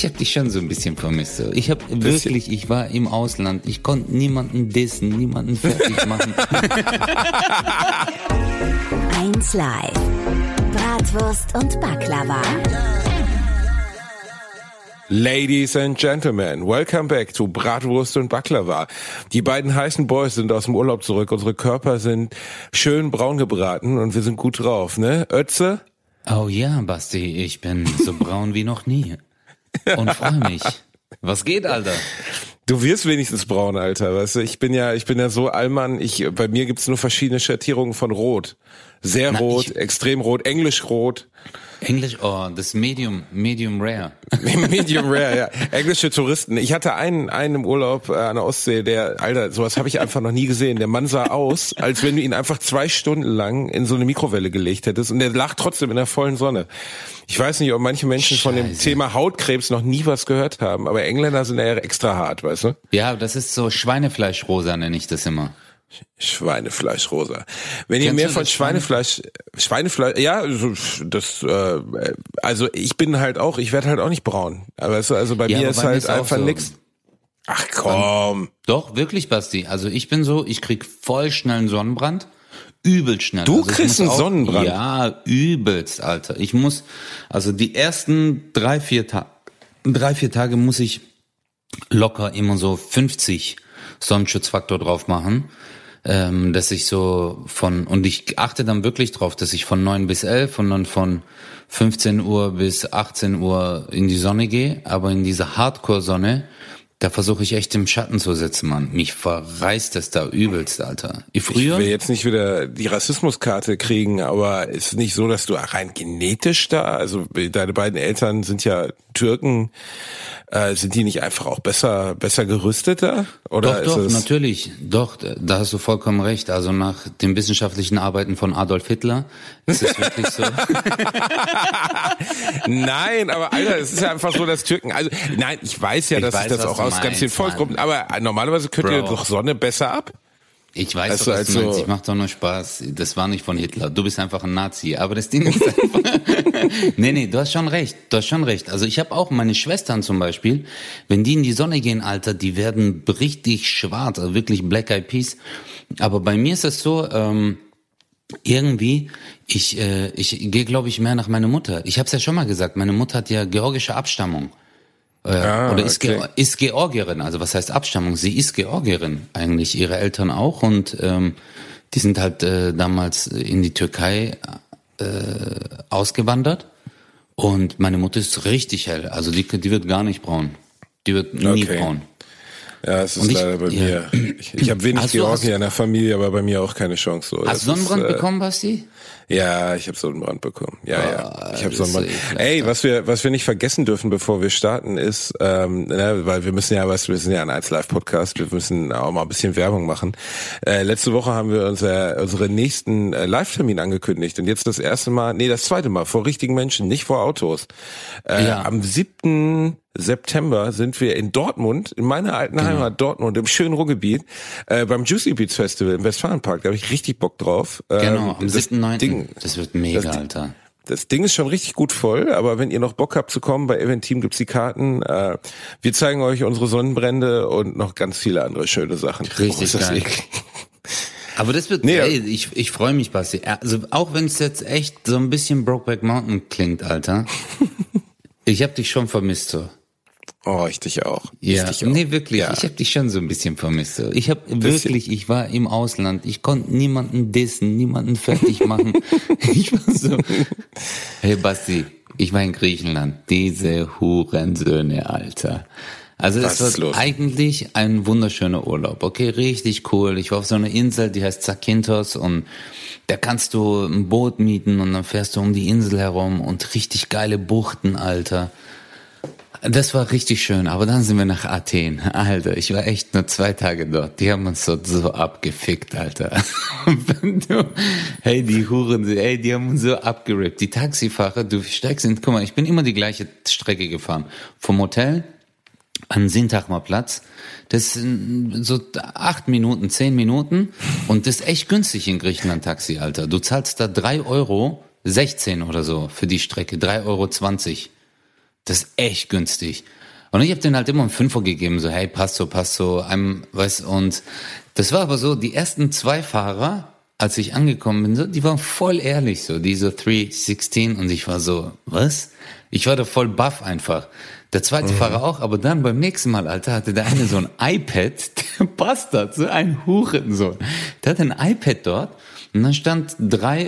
Ich habe dich schon so ein bisschen vermisst. So. Ich war im Ausland. Ich konnte niemanden dissen, niemanden fertig machen. 1 Live. Bratwurst und Baklava. Ladies and Gentlemen, welcome back to Bratwurst und Baklava. Die beiden heißen Boys sind aus dem Urlaub zurück. Unsere Körper sind schön braun gebraten und wir sind gut drauf, ne? Ötze? Oh ja, Basti, ich bin so braun wie noch nie. Und freue mich. Was geht, Alter? Du wirst wenigstens braun, Alter, weißt du? Ich bin ja so Allmann, bei mir gibt's nur verschiedene Schattierungen von Rot. Sehr rot, extrem rot, englisch rot. Englisch, das Medium Rare. Medium Rare, ja. Englische Touristen. Ich hatte einen im Urlaub an der Ostsee, sowas habe ich einfach noch nie gesehen. Der Mann sah aus, als wenn du ihn einfach 2 Stunden lang in so eine Mikrowelle gelegt hättest und der lag trotzdem in der vollen Sonne. Ich weiß nicht, ob manche Menschen von dem Thema Hautkrebs noch nie was gehört haben, aber Engländer sind ja extra hart, weißt du? Ja, das ist so Schweinefleischrosa, nenne ich das immer. Schweinefleischrosa. Wenn ihr mehr von Schweinefleisch, ja, also ich werde halt auch nicht braun. Aber also bei mir ist halt einfach nix. Ach komm. Doch, wirklich, Basti. Also ich bin so, ich krieg voll schnell einen Sonnenbrand. Übelst schnell. Du kriegst einen Sonnenbrand? Ja, übelst, Alter. Also die ersten 3-4 Tage muss ich locker immer so 50 Sonnenschutzfaktor drauf machen. Dass ich und ich achte dann wirklich drauf, dass ich von 9 bis 11 und dann von 15 Uhr bis 18 Uhr in die Sonne gehe, aber in diese Hardcore-Sonne, da versuche ich echt im Schatten zu sitzen, Mann. Mich verreißt das da übelst, Alter. Ich will jetzt nicht wieder die Rassismuskarte kriegen, aber ist nicht so, dass du rein genetisch also deine beiden Eltern sind ja Türken, sind die nicht einfach auch besser gerüsteter? Oder doch, natürlich. Doch, da hast du vollkommen recht. Also nach den wissenschaftlichen Arbeiten von Adolf Hitler ist es wirklich so. Nein, aber Alter, es ist ja einfach so, dass Türken, ich weiß ja, dass das auch aus ganz vielen Volksgruppen, aber normalerweise könnt ihr doch Sonne besser ab. Ich weiß doch, was du meinst. Ich mach doch nur Spaß. Das war nicht von Hitler. Du bist einfach ein Nazi. Aber das Ding ist einfach... Nee, du hast schon recht. Also ich habe auch meine Schwestern zum Beispiel, wenn die in die Sonne gehen, Alter, die werden richtig schwarz, also wirklich Black Eyed Peas. Aber bei mir ist es so, irgendwie, ich gehe, glaube ich, mehr nach meiner Mutter. Ich habe es ja schon mal gesagt, meine Mutter hat ja georgische Abstammung. Ist Georgierin, also was heißt Abstammung? Sie ist Georgierin, eigentlich ihre Eltern auch und die sind halt damals in die Türkei ausgewandert und meine Mutter ist richtig hell, also die wird gar nicht braun, die wird nie braun. Ja, es ist leider bei mir. Ich habe wenig Georgier in der Familie, aber bei mir auch keine Chance. So. Hast du Sonnenbrand bekommen, Basti? Ja, ich habe Sonnenbrand bekommen. Ja. Ich habe Sonnenbrand. Ey, was wir nicht vergessen dürfen, bevor wir starten, ist, weil wir sind ja ein 1 Live Podcast, wir müssen auch mal ein bisschen Werbung machen. Letzte Woche haben wir unseren nächsten Live-Termin angekündigt und jetzt das zweite Mal vor richtigen Menschen, nicht vor Autos. Am 7. September sind wir in Dortmund, in meiner alten Heimat Dortmund, im schönen Ruhrgebiet, beim Juicy Beats Festival im Westfalenpark. Da habe ich richtig Bock drauf. Genau, am 7.9. Das wird mega, Alter. Das Ding ist schon richtig gut voll, aber wenn ihr noch Bock habt zu kommen, bei Event Team gibt's die Karten. Wir zeigen euch unsere Sonnenbrände und noch ganz viele andere schöne Sachen. Richtig geil. Aber das wird, ich freue mich, Basti. Also auch wenn es jetzt echt so ein bisschen Brokeback Mountain klingt, Alter. Ich hab dich schon vermisst, so. Oh, ich dich auch. Ja, nee, wirklich. Ja. Ich habe dich schon so ein bisschen vermisst. Ich war im Ausland. Ich konnte niemanden dissen, niemanden fertig machen. Ich war so, hey Basti, ich war in Griechenland. Diese Hurensöhne, Alter. Also es war eigentlich ein wunderschöner Urlaub. Okay, richtig cool. Ich war auf so einer Insel, die heißt Zakynthos und da kannst du ein Boot mieten und dann fährst du um die Insel herum und richtig geile Buchten, Alter. Das war richtig schön, aber dann sind wir nach Athen. Alter, ich war echt nur 2 Tage dort. Die haben uns so abgefickt, Alter. Die haben uns so abgerippt. Die Taxifahrer, du steigst in, guck mal, ich bin immer die gleiche Strecke gefahren. Vom Hotel an Syntagma-Platz. Das sind so 8 Minuten, 10 Minuten. Und das ist echt günstig in Griechenland Taxi, Alter. Du zahlst da 3,16 € oder so für die Strecke. 3,20 € Das ist echt günstig. Und ich habe denen halt immer einen Fünfer gegeben, so hey, passt so, weißt, und das war aber so, die ersten 2 Fahrer, als ich angekommen bin, so, die waren voll ehrlich, so, die so 316 und ich war so, was? Ich war da voll baff einfach. Der zweite Fahrer auch, aber dann beim nächsten Mal, Alter, hatte der eine so ein iPad, der Bastard, so ein Hurensohn. Der hatte ein iPad dort und dann stand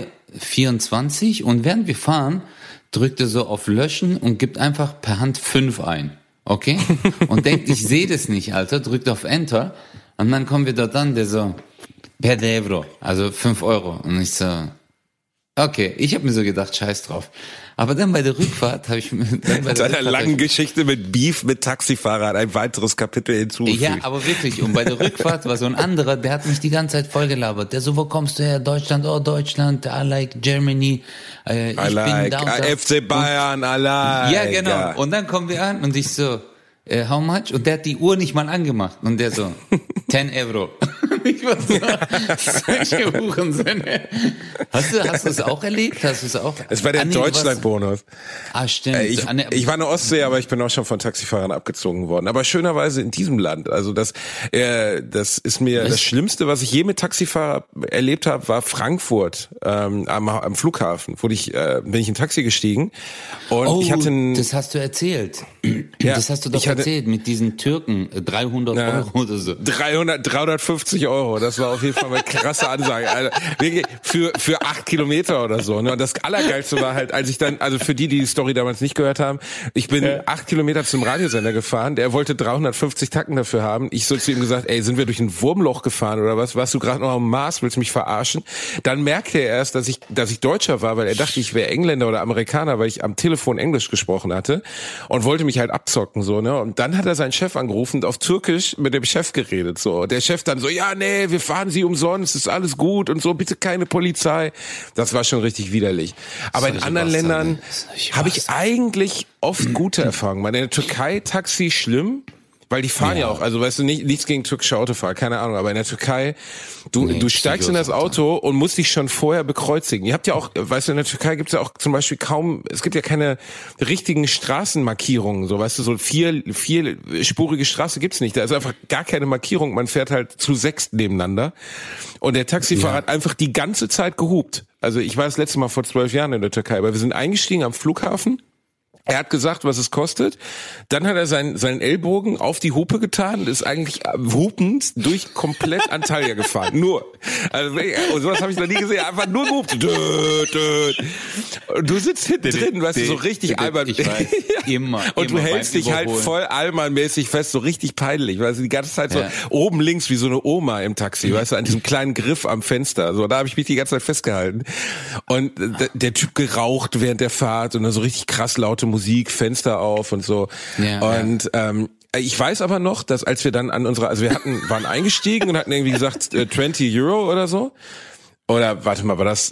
324 und während wir fahren, drückt er so auf Löschen und gibt einfach per Hand 5 ein. Okay? Und denkt, ich sehe das nicht, Alter, drückt auf Enter und dann kommen wir dort an, der so, per Euro, also 5 Euro. Und ich so, okay, ich habe mir so gedacht, scheiß drauf. Aber dann bei der Rückfahrt habe ich mit einer langen Geschichte mit Beef mit Taxifahrern ein weiteres Kapitel hinzugefügt. Ja, aber wirklich. Und bei der Rückfahrt war so ein anderer, der hat mich die ganze Zeit vollgelabert. Der so, wo kommst du her? Deutschland, oh Deutschland, I like Germany. I like FC Bayern, I like. Ja, genau. Ja. Und dann kommen wir an und ich so, how much? Und der hat die Uhr nicht mal angemacht. Und der so, 10 Euro. Ich war so, solche Hurensöhne. Hast du es auch erlebt? Hast du es auch? Es war der Deutschland-Bonus. Stimmt. Ich war in der Ostsee, aber ich bin auch schon von Taxifahrern abgezogen worden. Aber schönerweise in diesem Land. Also das ist mir das Schlimmste, was ich je mit Taxifahrer erlebt habe, war Frankfurt am Flughafen. Bin ich in Taxi gestiegen und ich hatte das hast du erzählt. Ja, das hast du doch erzählt mit diesen Türken, 300 Euro oder so. 350 Euro, das war auf jeden Fall eine krasse Ansage. Also wirklich für 8 Kilometer oder so. Und das Allergeilste war halt, als ich dann, also für die Story damals nicht gehört haben, ich bin 8 Kilometer zum Radiosender gefahren, der wollte 350 Tacken dafür haben. Ich so zu ihm gesagt, ey, sind wir durch ein Wurmloch gefahren oder was? Warst du gerade noch am Mars, willst du mich verarschen? Dann merkte er erst, dass ich Deutscher war, weil er dachte, ich wäre Engländer oder Amerikaner, weil ich am Telefon Englisch gesprochen hatte und wollte mich halt abzocken, so, ne? Und dann hat er seinen Chef angerufen und auf Türkisch mit dem Chef geredet, so. Der Chef dann so, ja, nee, wir fahren Sie umsonst, ist alles gut und so, bitte keine Polizei. Das war schon richtig widerlich. Aber in anderen Ländern habe ich eigentlich oft gute Erfahrungen. In der Türkei Taxi schlimm, weil die fahren ja auch, also weißt du, nichts gegen türkische Autofahrer, keine Ahnung, aber in der Türkei, du steigst in das Auto und musst dich schon vorher bekreuzigen. Ihr habt ja auch, weißt du, in der Türkei gibt's ja auch zum Beispiel es gibt ja keine richtigen Straßenmarkierungen, so, weißt du, so vierspurige Straße gibt's nicht, da ist einfach gar keine Markierung, man fährt halt zu 6 nebeneinander und der Taxifahrer hat einfach die ganze Zeit gehupt. Also ich war das letzte Mal vor 12 Jahren in der Türkei, aber wir sind eingestiegen am Flughafen. Er hat gesagt, was es kostet. Dann hat er seinen Ellbogen auf die Hupe getan und ist eigentlich hupend durch komplett Antalya gefahren. Nur. Also sowas habe ich noch nie gesehen. Einfach nur gehupt. Und du sitzt hinten drin, weißt du, so richtig albern. Ich weiß, immer. Und du hältst dich halt voll allmannmäßig fest, so richtig peinlich. Weißt du, die ganze Zeit so oben links wie so eine Oma im Taxi, weißt du, an diesem kleinen Griff am Fenster. So, da habe ich mich die ganze Zeit festgehalten. Und der Typ geraucht während der Fahrt und dann so richtig krass laute Musik, Fenster auf und so. Und ich weiß aber noch, dass als wir dann waren eingestiegen und hatten irgendwie gesagt 20 Euro oder so. Oder warte mal, war das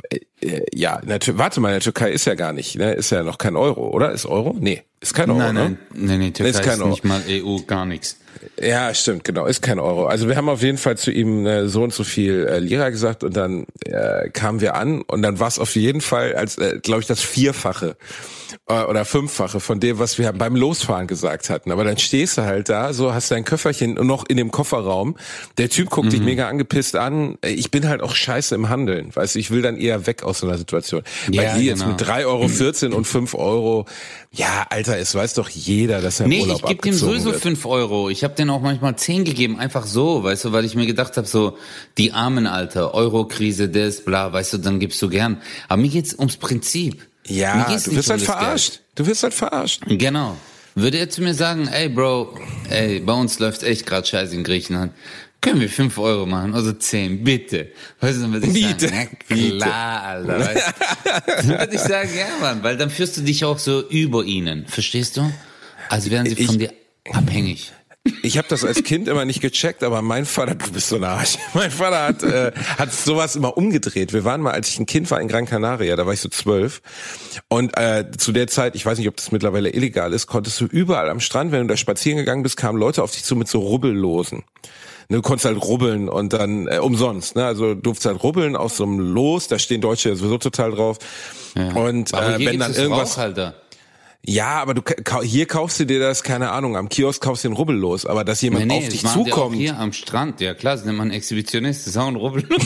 in der Türkei ist ja gar nicht, ne? Ist ja noch kein Euro, oder? Ist Euro? Nee, ist kein Euro. Nein, Türkei ist nicht mal EU, gar nichts. Ja, stimmt, genau, ist kein Euro. Also wir haben auf jeden Fall zu ihm so und so viel Lira gesagt und dann kamen wir an und dann war es auf jeden Fall als, glaube ich, das 4-fache oder 5-fache von dem, was wir beim Losfahren gesagt hatten. Aber dann stehst du halt da, so hast dein Köfferchen noch in dem Kofferraum. Der Typ guckt dich mega angepisst an. Ich bin halt auch scheiße im Handeln, weißt du, ich will dann eher weg aus so einer Situation. Weil die jetzt mit 3,14 Euro und 5 Euro, ja, Alter, es weiß doch jeder, dass er im Urlaub ich gebe dem sowieso 5 Euro. Ich habe denen auch manchmal 10 gegeben, einfach so, weißt du, weil ich mir gedacht habe, so, die Armen, Alter, Euro-Krise, das, bla, weißt du, dann gibst du gern. Aber mir geht's ums Prinzip. Ja, du wirst halt verarscht. Du wirst halt verarscht. Genau. Würde er zu mir sagen, ey Bro, bei uns läuft echt gerade scheiße in Griechenland. Können wir 5 Euro machen? Also 10, bitte. Weißt du, dann würde ich sagen, ja, klar, Alter. Weißt du? Dann würde ich sagen, ja, Mann, weil dann fühlst du dich auch so über ihnen. Verstehst du? Also wären sie von dir abhängig. Ich habe das als Kind immer nicht gecheckt, aber mein Vater, du bist so ein Arsch. Mein Vater hat sowas immer umgedreht. Wir waren mal, als ich ein Kind war in Gran Canaria, da war ich so 12. Und zu der Zeit, ich weiß nicht, ob das mittlerweile illegal ist, konntest du überall am Strand, wenn du da spazieren gegangen bist, kamen Leute auf dich zu mit so Rubbellosen. Du konntest halt rubbeln und dann umsonst, ne? Also du durftest halt rubbeln aus so einem Los, da stehen Deutsche sowieso total drauf. Ja. Und aber hier wenn dann irgendwas Rauchhalter. Ja, aber hier kaufst du dir das, keine Ahnung, am Kiosk kaufst du den Rubbellos, aber dass jemand auf dich zukommt. Auch hier am Strand, ja klar, das nennt man Exhibitionist, das ist auch ein Rubbellos.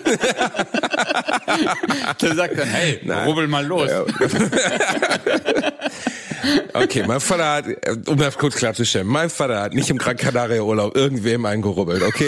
Der sagt dann, hey, rubbel mal los. Ja. Okay, mein Vater hat, um das kurz klarzustellen, mein Vater hat nicht im Gran Canaria Urlaub irgendwem eingerubbelt, okay?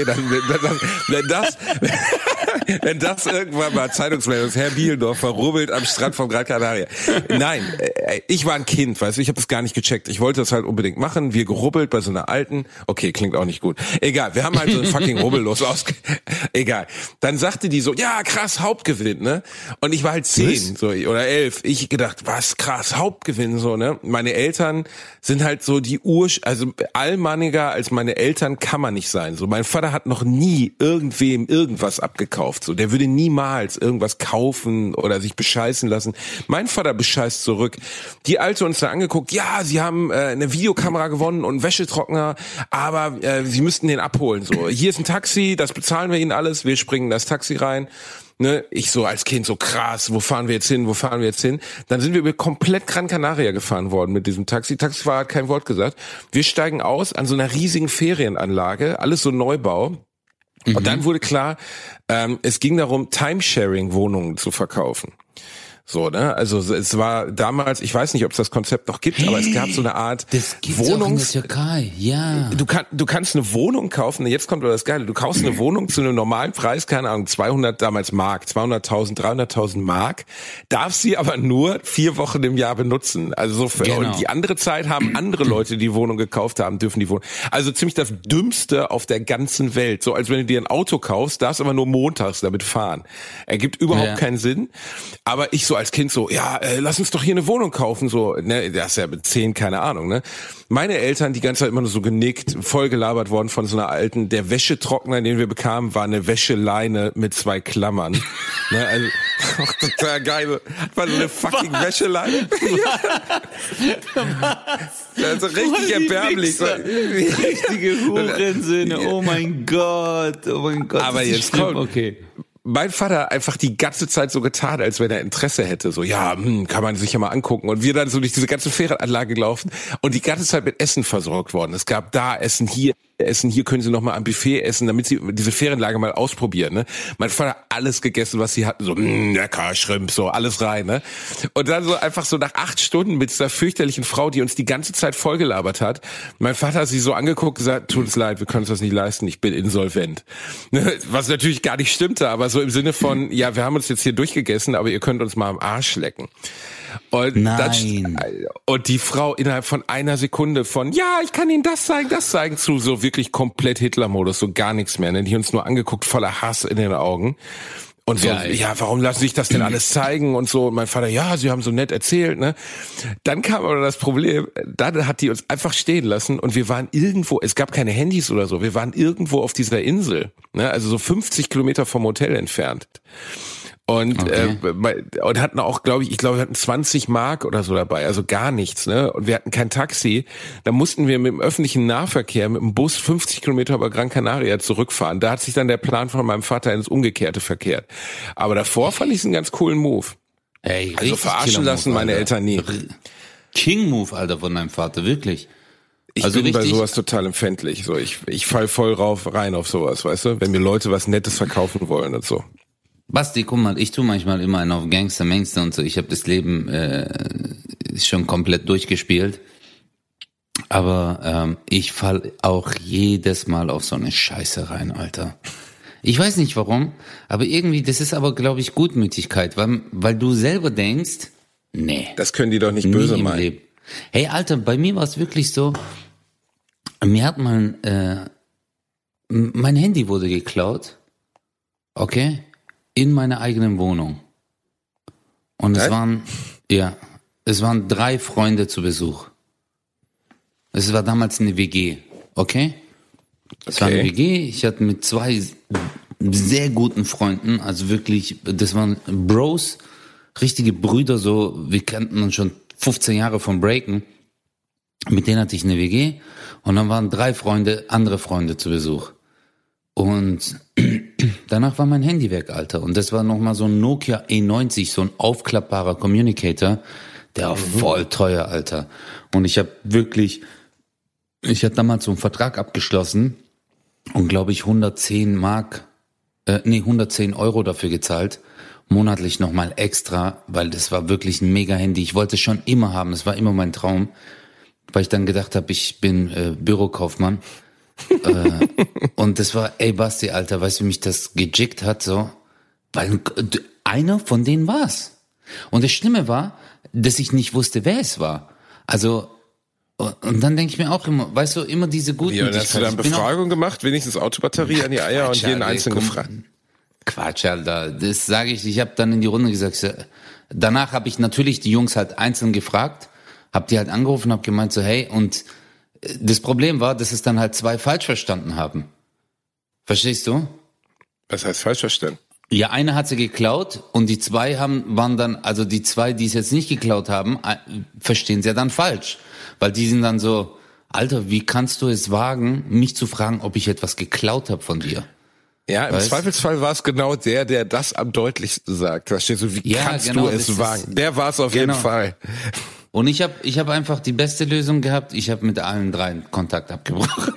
Wenn das irgendwann mal Zeitungsmeldung ist, Herr Bielendorf verrubbelt am Strand vom Gran Canaria. Nein, ich war ein Kind, weißt du, ich habe das gar nicht gecheckt. Ich wollte das halt unbedingt machen, wir gerubbelt bei so einer alten, okay, klingt auch nicht gut. Egal, wir haben halt so ein fucking Rubbellos egal. Dann sagte die so, ja, krass, Hauptgewinn, ne? Und ich war halt 10 so, oder 11. Ich gedacht, was krass, Hauptgewinn, so, ne? Meine Eltern sind halt so also allmanniger als meine Eltern kann man nicht sein. So, mein Vater hat noch nie irgendwem irgendwas abgekauft. So, der würde niemals irgendwas kaufen oder sich bescheißen lassen. Mein Vater bescheißt zurück. Die Alte uns da angeguckt, ja, sie haben eine Videokamera gewonnen und einen Wäschetrockner, aber sie müssten den abholen. So, hier ist ein Taxi, das bezahlen wir ihnen alles, wir springen in das Taxi rein. Ne, ich so als Kind so krass, wo fahren wir jetzt hin? Dann sind wir über komplett Gran Canaria gefahren worden mit diesem Taxi. Taxifahrer hat kein Wort gesagt. Wir steigen aus an so einer riesigen Ferienanlage, alles so Neubau. Und dann wurde klar, es ging darum, Timesharing-Wohnungen zu verkaufen. So, ne? Also es war damals, ich weiß nicht, ob es das Konzept noch gibt, aber es gab so eine Art Wohnung. In der Türkei, ja. Du kannst eine Wohnung kaufen, jetzt kommt aber das Geile, du kaufst eine Wohnung zu einem normalen Preis, keine Ahnung, 200.000, 300.000 Mark, darfst sie aber nur 4 Wochen im Jahr benutzen. Also so genau. Und die andere Zeit haben andere Leute, die Wohnung gekauft haben, dürfen die Wohnung. Also ziemlich das Dümmste auf der ganzen Welt. So als wenn du dir ein Auto kaufst, darfst aber nur montags damit fahren. Ergibt überhaupt keinen Sinn. Aber ich so als Kind so, ja, lass uns doch hier eine Wohnung kaufen, so, ne, das ist ja mit 10, keine Ahnung, ne. Meine Eltern die ganze Zeit immer nur so genickt, voll gelabert worden von so einer alten, der Wäschetrockner, den wir bekamen, war eine Wäscheleine mit 2 Klammern. Ne, also, total geil, war so eine fucking Wäscheleine. Also richtig erbärmlich. Richtige Hurensöhne, oh mein Gott. Aber jetzt kommt, okay. Mein Vater einfach die ganze Zeit so getan, als wenn er Interesse hätte. So, ja, kann man sich ja mal angucken. Und wir dann so durch diese ganze Ferienanlage gelaufen und die ganze Zeit mit Essen versorgt worden. Es gab da Essen, hier können sie noch mal am Buffet essen, damit sie diese Ferienlage mal ausprobieren. Ne? Mein Vater hat alles gegessen, was sie hatten. So, lecker, Shrimp, so, alles rein. Ne? Und dann so einfach so nach 8 Stunden mit dieser fürchterlichen Frau, die uns die ganze Zeit vollgelabert hat. Mein Vater hat sie so angeguckt und gesagt, tut uns leid, wir können uns das nicht leisten, ich bin insolvent. Ne? Was natürlich gar nicht stimmte, aber so im Sinne von, ja, wir haben uns jetzt hier durchgegessen, aber ihr könnt uns mal am Arsch lecken. Und und die Frau innerhalb von einer Sekunde von, ja, ich kann Ihnen das zeigen, zu so wirklich komplett Hitler-Modus, so gar nichts mehr. Ne? Die uns nur angeguckt, voller Hass in den Augen. Und so, ja, warum lassen sich das denn alles zeigen und so. Und mein Vater, ja, sie haben so nett erzählt, ne. Dann kam aber das Problem, dann hat die uns einfach stehen lassen und wir waren irgendwo, es gab keine Handys oder so, wir waren irgendwo auf dieser Insel, ne, also so 50 Kilometer vom Hotel entfernt. Und, und hatten auch, glaube ich, wir hatten 20 Mark oder so dabei, also gar nichts, ne? Und wir hatten kein Taxi. Da mussten wir mit dem öffentlichen Nahverkehr, mit dem Bus 50 Kilometer über Gran Canaria zurückfahren. Da hat sich dann der Plan von meinem Vater ins Umgekehrte verkehrt. Aber davor fand ich es einen ganz coolen Move. Ey, also verarschen lassen meine Eltern nie. King-Move, Alter, von deinem Vater, wirklich. Ich bin bei sowas total empfindlich. So, ich fall voll rein auf sowas, weißt du? Wenn mir Leute was Nettes verkaufen wollen und so. Basti, guck mal, ich tue manchmal immer einen auf Gangster und so. Ich habe das Leben schon komplett durchgespielt. Aber ich fall auch jedes Mal auf so eine Scheiße rein, Alter. Ich weiß nicht warum, aber irgendwie, das ist aber, glaube ich, Gutmütigkeit, weil du selber denkst, nee. Das können die doch nicht böse meinen. Leben. Hey, Alter, bei mir war es wirklich so, mir hat mein Handy wurde geklaut, okay? In meiner eigenen Wohnung. Und es waren 3 Freunde zu Besuch. Es war damals eine WG, okay? Es war eine WG, ich hatte mit 2 sehr guten Freunden, also wirklich, das waren Bros, richtige Brüder, so, wir kannten uns schon 15 Jahre vom Breaken. Mit denen hatte ich eine WG und dann waren 3 andere Freunde zu Besuch. Und danach war mein Handy weg, Alter. Und das war nochmal so ein Nokia E90, so ein aufklappbarer Communicator. Der war voll teuer, Alter. Und ich hatte damals so einen Vertrag abgeschlossen und glaube ich 110 Euro dafür gezahlt. Monatlich nochmal extra, weil das war wirklich ein mega Handy. Ich wollte es schon immer haben, das war immer mein Traum, weil ich dann gedacht habe, ich bin Bürokaufmann. Und das war, Basti, Alter, weißt du, wie mich das gejickt hat, so? Weil einer von denen war's. Und das Schlimme war, dass ich nicht wusste, wer es war. Also, und dann denke ich mir auch immer, weißt du, immer diese Gutmütigkeit. Wie, hast du dann Befragung gemacht, wenigstens Autobatterie an die Eier und jeden einzelnen gefragt? Quatsch, Alter, das sage ich habe dann in die Runde gesagt, danach habe ich natürlich die Jungs halt einzeln gefragt, habe die halt angerufen, habe gemeint so, hey, und das Problem war, dass es dann halt 2 falsch verstanden haben. Verstehst du? Was heißt falsch verstanden? Ja, eine hat sie geklaut und die 2 waren dann, also die 2, die es jetzt nicht geklaut haben, verstehen sie ja dann falsch. Weil die sind dann so, Alter, wie kannst du es wagen, mich zu fragen, ob ich etwas geklaut habe von dir? Ja, im Zweifelsfall war es genau der das am deutlichsten sagt. Da steht so, wie kannst du es wagen? Der war es auf jeden Fall. Und ich hab einfach die beste Lösung gehabt. Ich habe mit allen 3 Kontakt abgebrochen.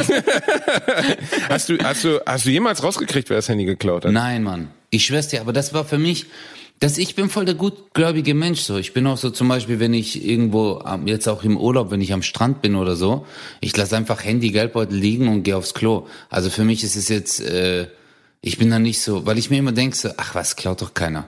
Hast du jemals rausgekriegt, wer das Handy geklaut hat? Nein, Mann. Ich schwör's dir, aber das war für mich, ich bin voll der gutgläubige Mensch, so. Ich bin auch so zum Beispiel, wenn ich irgendwo, jetzt auch im Urlaub, wenn ich am Strand bin oder so, ich lasse einfach Handy, Geldbeutel liegen und gehe aufs Klo. Also für mich ist es jetzt, ich bin da nicht so, weil ich mir immer denke so, ach was, klaut doch keiner.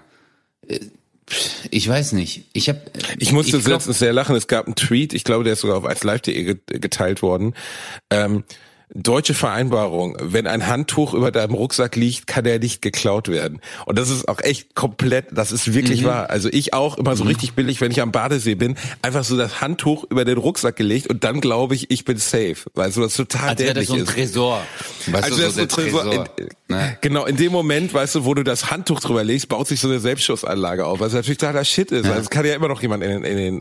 Ich weiß nicht. Ich musste letztens sehr lachen, es gab einen Tweet, ich glaube, der ist sogar auf 1live.de geteilt worden, deutsche Vereinbarung, wenn ein Handtuch über deinem Rucksack liegt, kann er nicht geklaut werden. Und das ist auch echt komplett, das ist wirklich wahr. Also ich auch immer so richtig billig, wenn ich am Badesee bin, einfach so das Handtuch über den Rucksack gelegt und dann glaube ich bin safe. Weil so das total dämlich ist. So ein Tresor. Weißt also du, das so ein Tresor. Genau, in dem Moment, weißt du, wo du das Handtuch drüber legst, baut sich so eine Selbstschussanlage auf, was natürlich totaler Shit ist. Ja. Also es kann ja immer noch jemand in den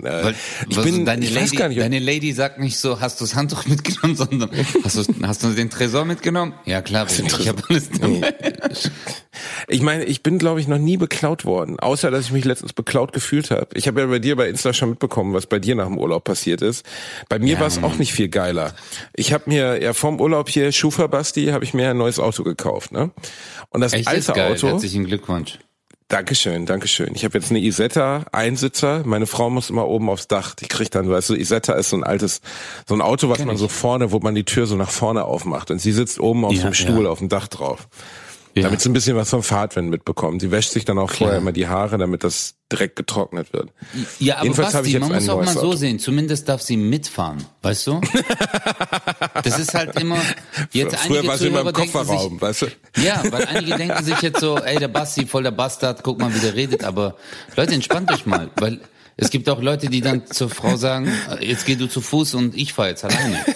deine Lady sagt nicht so, hast du das Handtuch mitgenommen, sondern hast du den Tresor mitgenommen? Ja klar, ich habe alles dabei. Ich meine, ich bin, glaube ich, noch nie beklaut worden, außer dass ich mich letztens beklaut gefühlt habe. Ich habe ja bei dir bei Insta schon mitbekommen, was bei dir nach dem Urlaub passiert ist. Bei mir war es auch nicht viel geiler. Ich habe mir ja vom Urlaub hier, Schufa Basti, habe ich mir ein neues Auto gekauft, ne? Und das echt alte geil. Auto. Herzlichen Glückwunsch. Dankeschön. Ich habe jetzt eine Isetta, Einsitzer. Meine Frau muss immer oben aufs Dach. Die kriegt dann, weißt du, Isetta ist so ein Auto, was man so vorne, wo man die Tür so nach vorne aufmacht. Und sie sitzt oben auf so einem Stuhl auf dem Dach drauf. Ja. Damit sie ein bisschen was vom Fahrtwind mitbekommt. Sie wäscht sich dann auch vorher immer die Haare, damit das direkt getrocknet wird. Ja, aber jedenfalls Basti, man muss auch mal so sehen, zumindest darf sie mitfahren, weißt du? Das ist halt immer, jetzt früher war sie immer im Kofferraum, weißt du? Ja, weil einige denken sich jetzt so, ey, der Basti, voll der Bastard, guck mal, wie der redet, aber Leute, entspannt euch mal, weil es gibt auch Leute, die dann zur Frau sagen, jetzt geh du zu Fuß und ich fahr jetzt alleine.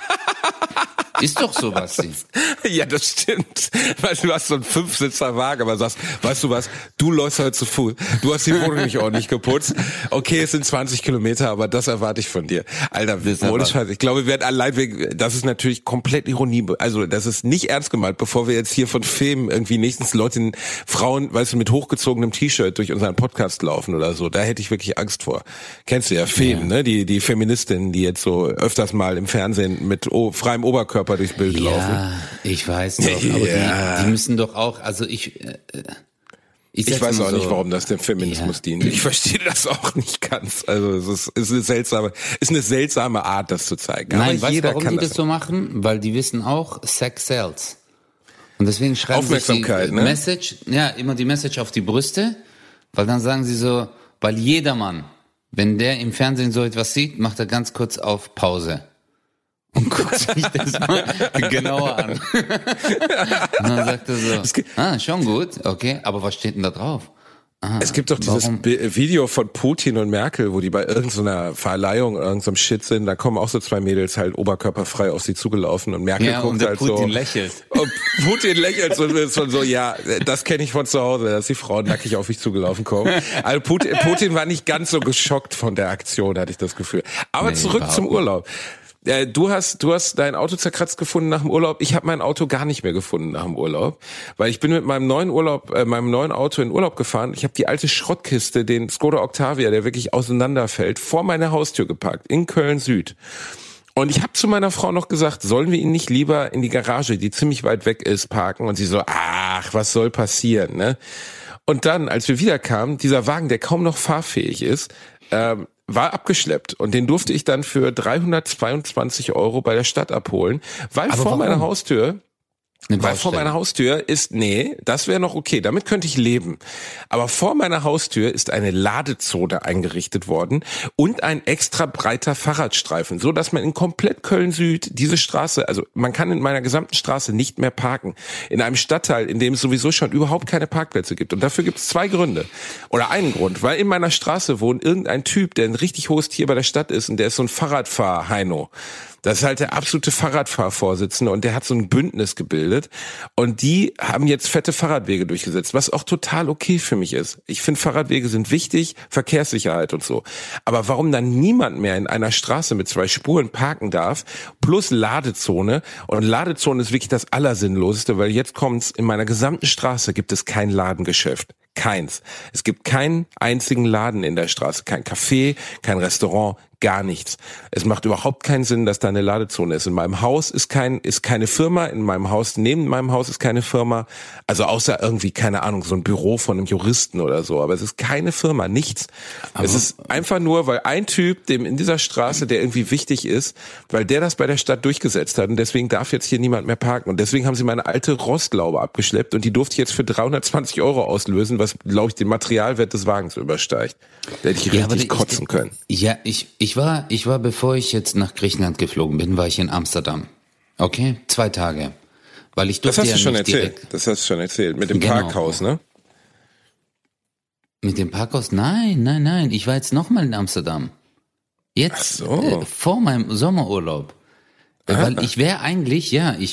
Ist doch so, Basti. Ja, das stimmt. Weil du hast so einen 5-Sitzer-Wagen, aber sagst, weißt du was, du läufst heute zu Fuß. Du hast die Wohnung nicht ordentlich geputzt. Okay, es sind 20 Kilometer, aber das erwarte ich von dir. Alter, ohne Scheiß. Ich glaube, wir werden allein wegen, das ist natürlich komplett Ironie. Also, das ist nicht ernst gemeint, bevor wir jetzt hier von Filmen irgendwie nächstens Frauen, weißt du, mit hochgezogenem T-Shirt durch unseren Podcast laufen oder so. Da hätte ich wirklich Angst vor. Kennst du ja Film, ne? Die Feministinnen, die jetzt so öfters mal im Fernsehen mit freiem Oberkörper durchs Bild laufen. Ja, ich weiß doch, aber die müssen doch auch, also ich weiß auch nicht, warum das dem Feminismus dient. Ich verstehe das auch nicht ganz. Also es ist eine seltsame Art, das zu zeigen. Nein, aber weißt du, warum die das so machen? Weil die wissen auch, Sex sells. Und deswegen schreiben sie die Message, immer die Message auf die Brüste, weil dann sagen sie so, weil jeder Mann, wenn der im Fernsehen so etwas sieht, macht er ganz kurz auf Pause. Und guckt sich das mal genauer an. Und dann sagt er so, schon gut, okay, aber was steht denn da drauf? Es gibt doch dieses Video von Putin und Merkel, wo die bei irgendeiner Verleihung oder irgendeinem Shit sind, da kommen auch so 2 Mädels halt oberkörperfrei auf sie zugelaufen und Merkel guckt und halt Putin so. Lächelt. Und Putin lächelt so, ja, das kenne ich von zu Hause, dass die Frauen nackig auf mich zugelaufen kommen. Also Putin war nicht ganz so geschockt von der Aktion, hatte ich das Gefühl. Aber zurück zum Urlaub. Du hast dein Auto zerkratzt gefunden nach dem Urlaub. Ich habe mein Auto gar nicht mehr gefunden nach dem Urlaub, weil ich bin mit meinem neuen Auto in Urlaub gefahren. Ich habe die alte Schrottkiste, den Skoda Octavia, der wirklich auseinanderfällt, vor meine Haustür geparkt in Köln Süd. Und ich habe zu meiner Frau noch gesagt, sollen wir ihn nicht lieber in die Garage, die ziemlich weit weg ist, parken? Und sie so, ach, was soll passieren, ne? Und dann, als wir wiederkamen, dieser Wagen, der kaum noch fahrfähig ist, war abgeschleppt. Und den durfte ich dann für 322 € bei der Stadt abholen, weil vor meiner Haustür... Weil vor meiner Haustür ist, das wäre noch okay, damit könnte ich leben. Aber vor meiner Haustür ist eine Ladezone eingerichtet worden und ein extra breiter Fahrradstreifen, so dass man in komplett Köln-Süd diese Straße, also man kann in meiner gesamten Straße nicht mehr parken. In einem Stadtteil, in dem es sowieso schon überhaupt keine Parkplätze gibt. Und dafür gibt es 2 Gründe. Oder einen Grund, weil in meiner Straße wohnt irgendein Typ, der ein richtig hohes Tier bei der Stadt ist und der ist so ein Fahrradfahr-Heino. Das ist halt der absolute Fahrradfahrvorsitzende und der hat so ein Bündnis gebildet und die haben jetzt fette Fahrradwege durchgesetzt, was auch total okay für mich ist. Ich finde, Fahrradwege sind wichtig, Verkehrssicherheit und so. Aber warum dann niemand mehr in einer Straße mit 2 Spuren parken darf, plus Ladezone, und Ladezone ist wirklich das Allersinnloseste, weil jetzt kommt's, in meiner gesamten Straße gibt es kein Ladengeschäft. Keins. Es gibt keinen einzigen Laden in der Straße, kein Café, kein Restaurant, gar nichts. Es macht überhaupt keinen Sinn, dass da eine Ladezone ist. In meinem Haus ist keine Firma, in meinem Haus, neben meinem Haus ist keine Firma, also außer irgendwie, keine Ahnung, so ein Büro von einem Juristen oder so, aber es ist keine Firma, nichts. Aber es ist einfach nur, weil ein Typ, dem in dieser Straße, der irgendwie wichtig ist, weil der das bei der Stadt durchgesetzt hat und deswegen darf jetzt hier niemand mehr parken und deswegen haben sie meine alte Rostlaube abgeschleppt und die durfte ich jetzt für 320 € auslösen, was, glaube ich, den Materialwert des Wagens übersteigt. Da hätte ich richtig kotzen können. Ja, ich war, bevor ich jetzt nach Griechenland geflogen bin, war ich in Amsterdam. Okay? 2 Tage. Weil ich durfte das hast ja du schon nicht erzählt. direkt. Das hast du schon erzählt. Mit dem Parkhaus, ne? Mit dem Parkhaus? Nein. Ich war jetzt nochmal in Amsterdam. Jetzt, vor meinem Sommerurlaub. Weil ich wäre eigentlich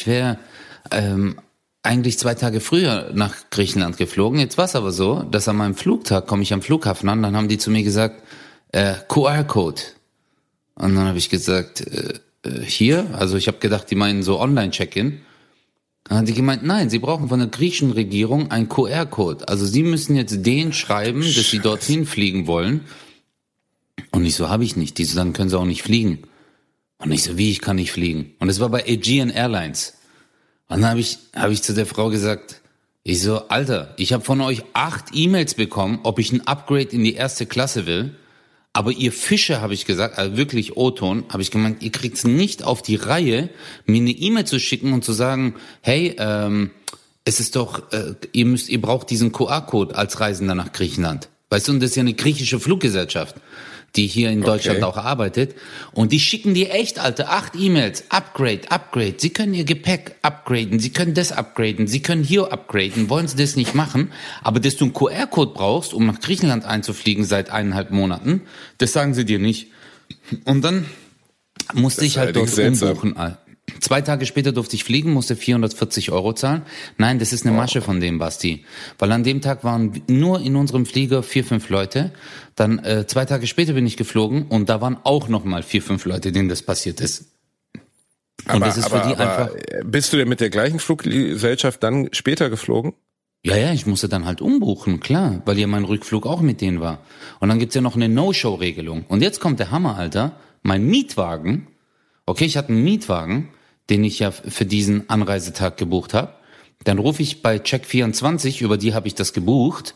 2 Tage früher nach Griechenland geflogen. Jetzt war es aber so, dass an meinem Flugtag komme ich am Flughafen an, dann haben die zu mir gesagt, QR-Code. Und dann habe ich gesagt, hier? Also ich habe gedacht, die meinen so Online-Check-In. Dann haben die gemeint, nein, sie brauchen von der griechischen Regierung einen QR-Code. Also sie müssen jetzt denen schreiben, dass sie dorthin fliegen wollen. Und ich so, habe ich nicht. Die so, dann können sie auch nicht fliegen. Und ich so, wie, ich kann nicht fliegen? Und es war bei Aegean Airlines. Und dann habe ich zu der Frau gesagt, ich so, Alter, ich habe von euch 8 E-Mails bekommen, ob ich ein Upgrade in die 1. Klasse will. Aber ihr Fische, habe ich gesagt, also wirklich O-Ton, habe ich gemeint, ihr kriegt's nicht auf die Reihe, mir eine E-Mail zu schicken und zu sagen, hey, es ist doch, ihr braucht diesen QR-Code als Reisender nach Griechenland. Weißt du, und das ist ja eine griechische Fluggesellschaft, die hier in Deutschland auch arbeitet. Und die schicken dir echt, Alter, 8 E-Mails. Upgrade. Sie können ihr Gepäck upgraden. Sie können das upgraden. Sie können hier upgraden. Wollen sie das nicht machen? Aber dass du einen QR-Code brauchst, um nach Griechenland einzufliegen seit 1,5 Monaten, das sagen sie dir nicht. Und dann musste ich halt dort umbuchen. 2 Tage später durfte ich fliegen, musste 440 € zahlen. Nein, das ist eine Masche von dem, Basti. Weil an dem Tag waren nur in unserem Flieger 4, 5 Leute. Dann 2 Tage später bin ich geflogen und da waren auch nochmal 4, 5 Leute, denen das passiert ist. Und das ist für die einfach. Bist du denn mit der gleichen Fluggesellschaft dann später geflogen? Ja, ich musste dann halt umbuchen, klar, weil ja mein Rückflug auch mit denen war. Und dann gibt's ja noch eine No-Show-Regelung. Und jetzt kommt der Hammer, Alter. Mein Mietwagen, okay, ich hatte einen Mietwagen, den ich ja für diesen Anreisetag gebucht habe. Dann rufe ich bei Check24, über die habe ich das gebucht.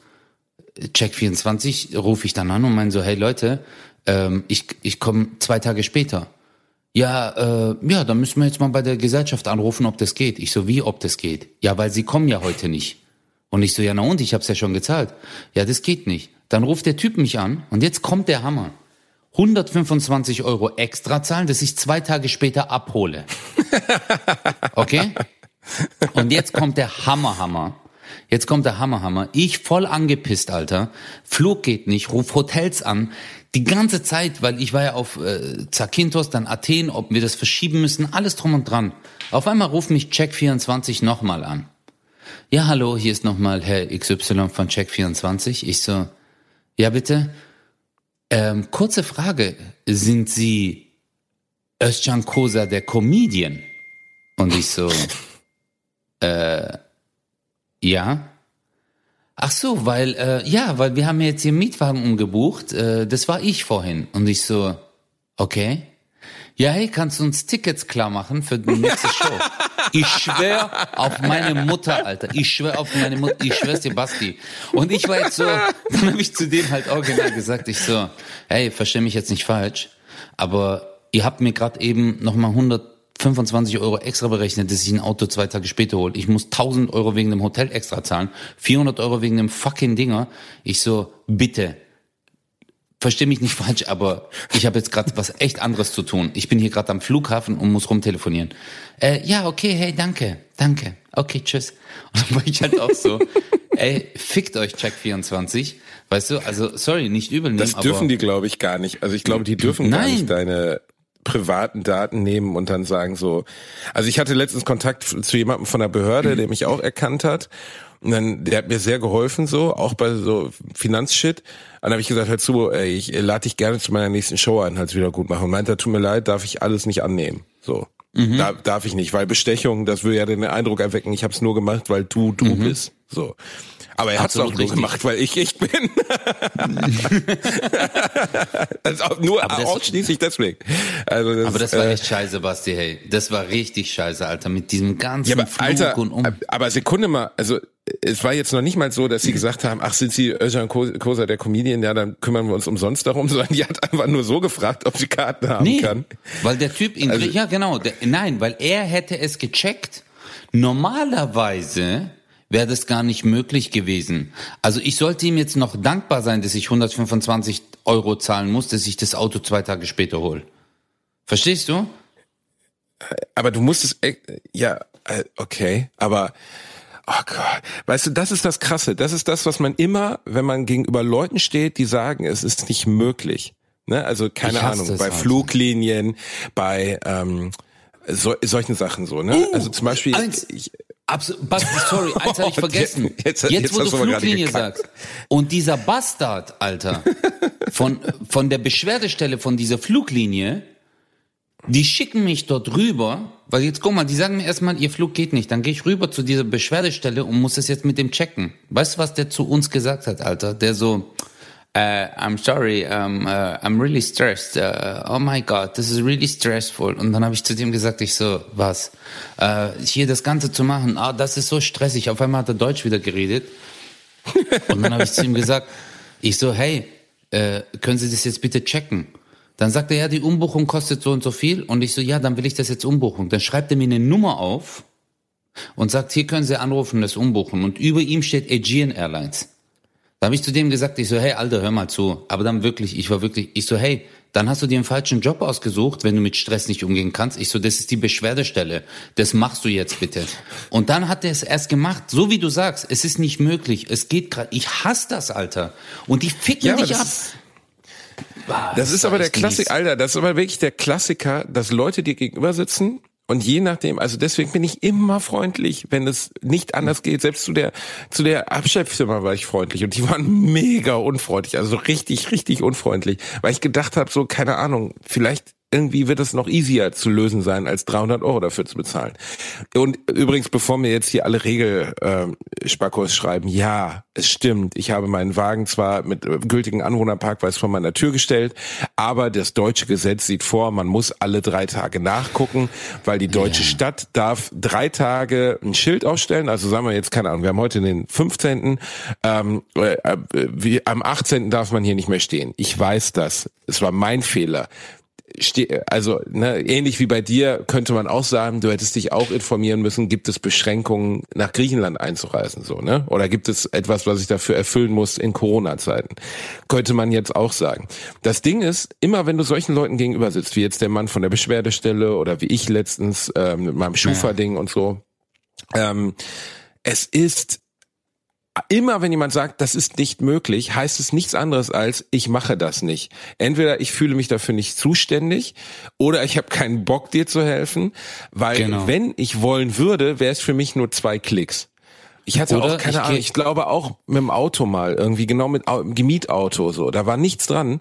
Check24 rufe ich dann an und meine so, hey Leute, ich komme 2 Tage später. Ja, dann müssen wir jetzt mal bei der Gesellschaft anrufen, ob das geht. Ich so, wie, ob das geht? Ja, weil sie kommen ja heute nicht. Und ich so, ja, na und, ich hab's ja schon gezahlt. Ja, das geht nicht. Dann ruft der Typ mich an und jetzt kommt der Hammer. 125 € extra zahlen, dass ich 2 Tage später abhole. Okay? Und jetzt kommt der Hammer. Ich voll angepisst, Alter. Flug geht nicht, ruf Hotels an. Die ganze Zeit, weil ich war ja auf Zakynthos, dann Athen, ob wir das verschieben müssen, alles drum und dran. Auf einmal ruft mich Check24 nochmal an. Ja, hallo, hier ist nochmal Herr XY von Check24. Ich so, ja bitte. Kurze Frage, sind Sie Özcan Kosa, der Comedian. Und ich so, ja. Ach so, weil wir haben jetzt hier einen Mietwagen umgebucht, das war ich vorhin. Und ich so, okay. Ja, hey, kannst du uns Tickets klar machen für die nächste Show? Ich schwör auf meine Mutter, Alter. Ich schwör's dir, Basti. Und ich war jetzt so, dann habe ich zu dem halt original gesagt, ich so, hey, versteh mich jetzt nicht falsch, aber ihr habt mir gerade eben nochmal 125 € extra berechnet, dass ich ein Auto 2 Tage später hole. Ich muss 1000 € wegen dem Hotel extra zahlen, 400 € wegen dem fucking Dinger. Ich so, bitte, versteh mich nicht falsch, aber ich habe jetzt gerade was echt anderes zu tun. Ich bin hier gerade am Flughafen und muss rumtelefonieren. Ja, okay, hey, danke. Okay, tschüss. Und dann war ich halt auch so, ey, fickt euch Check24. Weißt du, also, sorry, nicht übel nehmen, das dürfen die, glaube ich, gar nicht. Also ich glaube, die dürfen gar nicht deine privaten Daten nehmen und dann sagen so, also ich hatte letztens Kontakt zu jemandem von der Behörde, der mich auch erkannt hat. Und dann, der hat mir sehr geholfen, so, auch bei so Finanzshit. Und dann habe ich gesagt, hör zu, ey, ich lade dich gerne zu meiner nächsten Show ein, halt wieder gut machen. Und meinte, tut mir leid, darf ich alles nicht annehmen. So. Darf ich nicht, weil Bestechung, das würde ja den Eindruck erwecken, ich habe es nur gemacht, weil du bist. So. Aber er hat es auch nur gemacht, weil ich bin. Also ausschließlich deswegen. Also aber das war echt scheiße, Basti, hey. Das war richtig scheiße, Alter, mit diesem ganzen Flug Alter, und aber Sekunde mal, also es war jetzt noch nicht mal so, dass sie gesagt haben, ach, sind Sie Özcan Kosa, der Comedian, ja, dann kümmern wir uns umsonst darum, sondern die hat einfach nur so gefragt, ob sie Karten haben kann. Weil der Typ ihn, ja genau, weil er hätte es gecheckt. Normalerweise wäre das gar nicht möglich gewesen. Also ich sollte ihm jetzt noch dankbar sein, dass ich 125 € zahlen muss, dass ich das Auto 2 Tage später hole. Verstehst du? Aber du musst es, ja, okay, aber oh Gott, weißt du, das ist das Krasse. Das ist das, was man immer, wenn man gegenüber Leuten steht, die sagen, es ist nicht möglich. Ne? Also keine Ahnung, bei Fluglinien, bei solchen Sachen so. Ne? Also zum Beispiel... Basti, sorry, eins habe ich vergessen. Jetzt wo du Fluglinie sagst. Und dieser Bastard, Alter, von der Beschwerdestelle von dieser Fluglinie, die schicken mich dort rüber, weil jetzt guck mal, die sagen mir erstmal, ihr Flug geht nicht. Dann gehe ich rüber zu dieser Beschwerdestelle und muss es jetzt mit dem checken. Weißt du, was der zu uns gesagt hat, Alter? Der so, I'm sorry, I'm really stressed. Oh my God, this is really stressful. Und dann habe ich zu dem gesagt, ich so, was? Hier das Ganze zu machen, das ist so stressig. Auf einmal hat er Deutsch wieder geredet. Und dann habe ich zu ihm gesagt, ich so, hey, können Sie das jetzt bitte checken? Dann sagt er, ja, die Umbuchung kostet so und so viel. Und ich so, ja, dann will ich das jetzt umbuchen. Dann schreibt er mir eine Nummer auf und sagt, hier können Sie anrufen und das umbuchen. Und über ihm steht Aegean Airlines. Da habe ich zu dem gesagt, ich so, hey, Alter, hör mal zu. Aber dann wirklich, ich so, hey, dann hast du dir einen falschen Job ausgesucht, wenn du mit Stress nicht umgehen kannst. Ich so, das ist die Beschwerdestelle. Das machst du jetzt bitte. Und dann hat er es erst gemacht, so wie du sagst, es ist nicht möglich. Es geht gerade, ich hasse das, Alter. Und die ficken dich ab. Das ist aber der Klassiker, Alter, das ist aber wirklich der Klassiker, dass Leute dir gegenüber sitzen und je nachdem, also deswegen bin ich immer freundlich, wenn es nicht anders geht. Selbst zu der Abstellfirma war ich freundlich und die waren mega unfreundlich, also richtig, richtig unfreundlich, weil ich gedacht habe, so, keine Ahnung, vielleicht irgendwie wird es noch easier zu lösen sein, als 300 € dafür zu bezahlen. Und übrigens, bevor mir jetzt hier alle Regelspackos schreiben, ja, es stimmt, ich habe meinen Wagen zwar mit gültigen Anwohnerparkweis vor meiner Tür gestellt, aber das deutsche Gesetz sieht vor, man muss alle 3 Tage nachgucken, weil die deutsche Stadt darf 3 Tage ein Schild aufstellen, also sagen wir jetzt, keine Ahnung, wir haben heute den 15., am 18. darf man hier nicht mehr stehen. Ich weiß das, es war mein Fehler. Also ähnlich wie bei dir könnte man auch sagen, du hättest dich auch informieren müssen, gibt es Beschränkungen nach Griechenland einzureisen, so, ne? Oder gibt es etwas, was ich dafür erfüllen muss in Corona-Zeiten? Könnte man jetzt auch sagen. Das Ding ist, immer wenn du solchen Leuten gegenüber sitzt, wie jetzt der Mann von der Beschwerdestelle oder wie ich letztens mit meinem Schufa-Ding und so, es ist immer, wenn jemand sagt, das ist nicht möglich, heißt es nichts anderes als, ich mache das nicht. Entweder ich fühle mich dafür nicht zuständig oder ich habe keinen Bock, dir zu helfen, weil wenn ich wollen würde, wäre es für mich nur 2 Klicks. Ich hatte auch keine Ahnung, ich glaube auch mit dem Auto mal, irgendwie genau mit Mietauto so, da war nichts dran.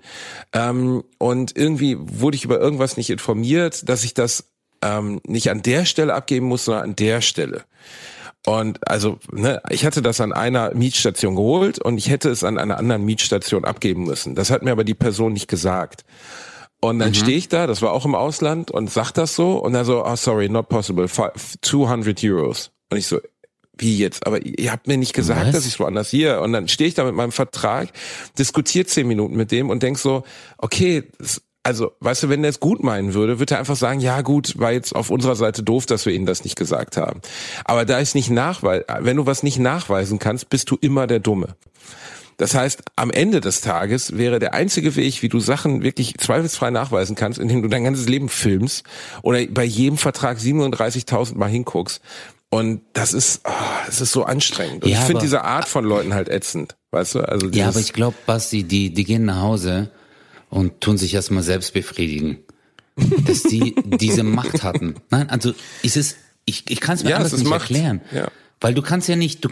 Und irgendwie wurde ich über irgendwas nicht informiert, dass ich das nicht an der Stelle abgeben muss, sondern an der Stelle. Und also, ich hatte das an einer Mietstation geholt und ich hätte es an einer anderen Mietstation abgeben müssen. Das hat mir aber die Person nicht gesagt. Und dann stehe ich da, das war auch im Ausland, und sag das so und dann so, oh sorry, not possible, 200 Euros. Und ich so, wie jetzt? Aber ihr habt mir nicht gesagt, dass ich es woanders hier. Und dann stehe ich da mit meinem Vertrag, diskutiere 10 Minuten mit dem und denk so, okay, also, weißt du, wenn der es gut meinen würde, würde er einfach sagen, ja gut, war jetzt auf unserer Seite doof, dass wir ihnen das nicht gesagt haben. Aber da ich nicht wenn du was nicht nachweisen kannst, bist du immer der Dumme. Das heißt, am Ende des Tages wäre der einzige Weg, wie du Sachen wirklich zweifelsfrei nachweisen kannst, indem du dein ganzes Leben filmst oder bei jedem Vertrag 37.000 Mal hinguckst. Und das ist so anstrengend. Und ich finde diese Art von Leuten halt ätzend, weißt du? Also ja, aber ich glaube, Basti, die gehen nach Hause und tun sich erstmal selbst befriedigen, dass die diese Macht hatten. Nein, also ich kann es mir anders nicht erklären, weil du kannst ja nicht,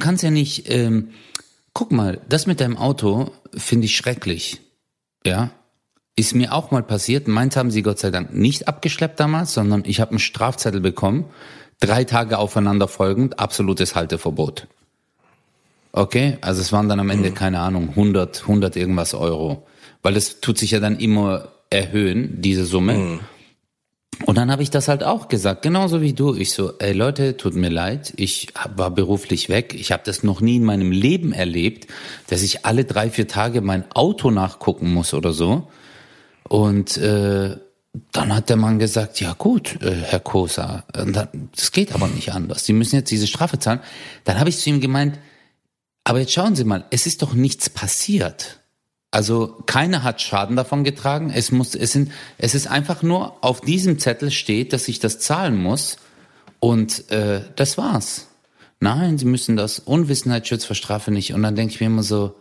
guck mal, das mit deinem Auto finde ich schrecklich, ja. Ist mir auch mal passiert. Meins haben sie Gott sei Dank nicht abgeschleppt damals, sondern ich habe einen Strafzettel bekommen. 3 Tage aufeinander folgend, absolutes Halteverbot. Okay, also es waren dann am Ende, keine Ahnung, 100 irgendwas Euro. Weil das tut sich ja dann immer erhöhen, diese Summe. Und dann habe ich das halt auch gesagt, genauso wie du. Ich so, ey Leute, tut mir leid, ich war beruflich weg. Ich habe das noch nie in meinem Leben erlebt, dass ich alle 3-4 Tage mein Auto nachgucken muss oder so. Und dann hat der Mann gesagt, ja gut, Herr Kosa, das geht aber nicht anders. Sie müssen jetzt diese Strafe zahlen. Dann habe ich zu ihm gemeint, aber jetzt schauen Sie mal, es ist doch nichts passiert. Also keiner hat Schaden davon getragen. Es ist einfach nur, auf diesem Zettel steht, dass ich das zahlen muss. Und das war's. Nein, Sie müssen das. Unwissenheit schützt vor Strafe nicht. Und dann denke ich mir immer so,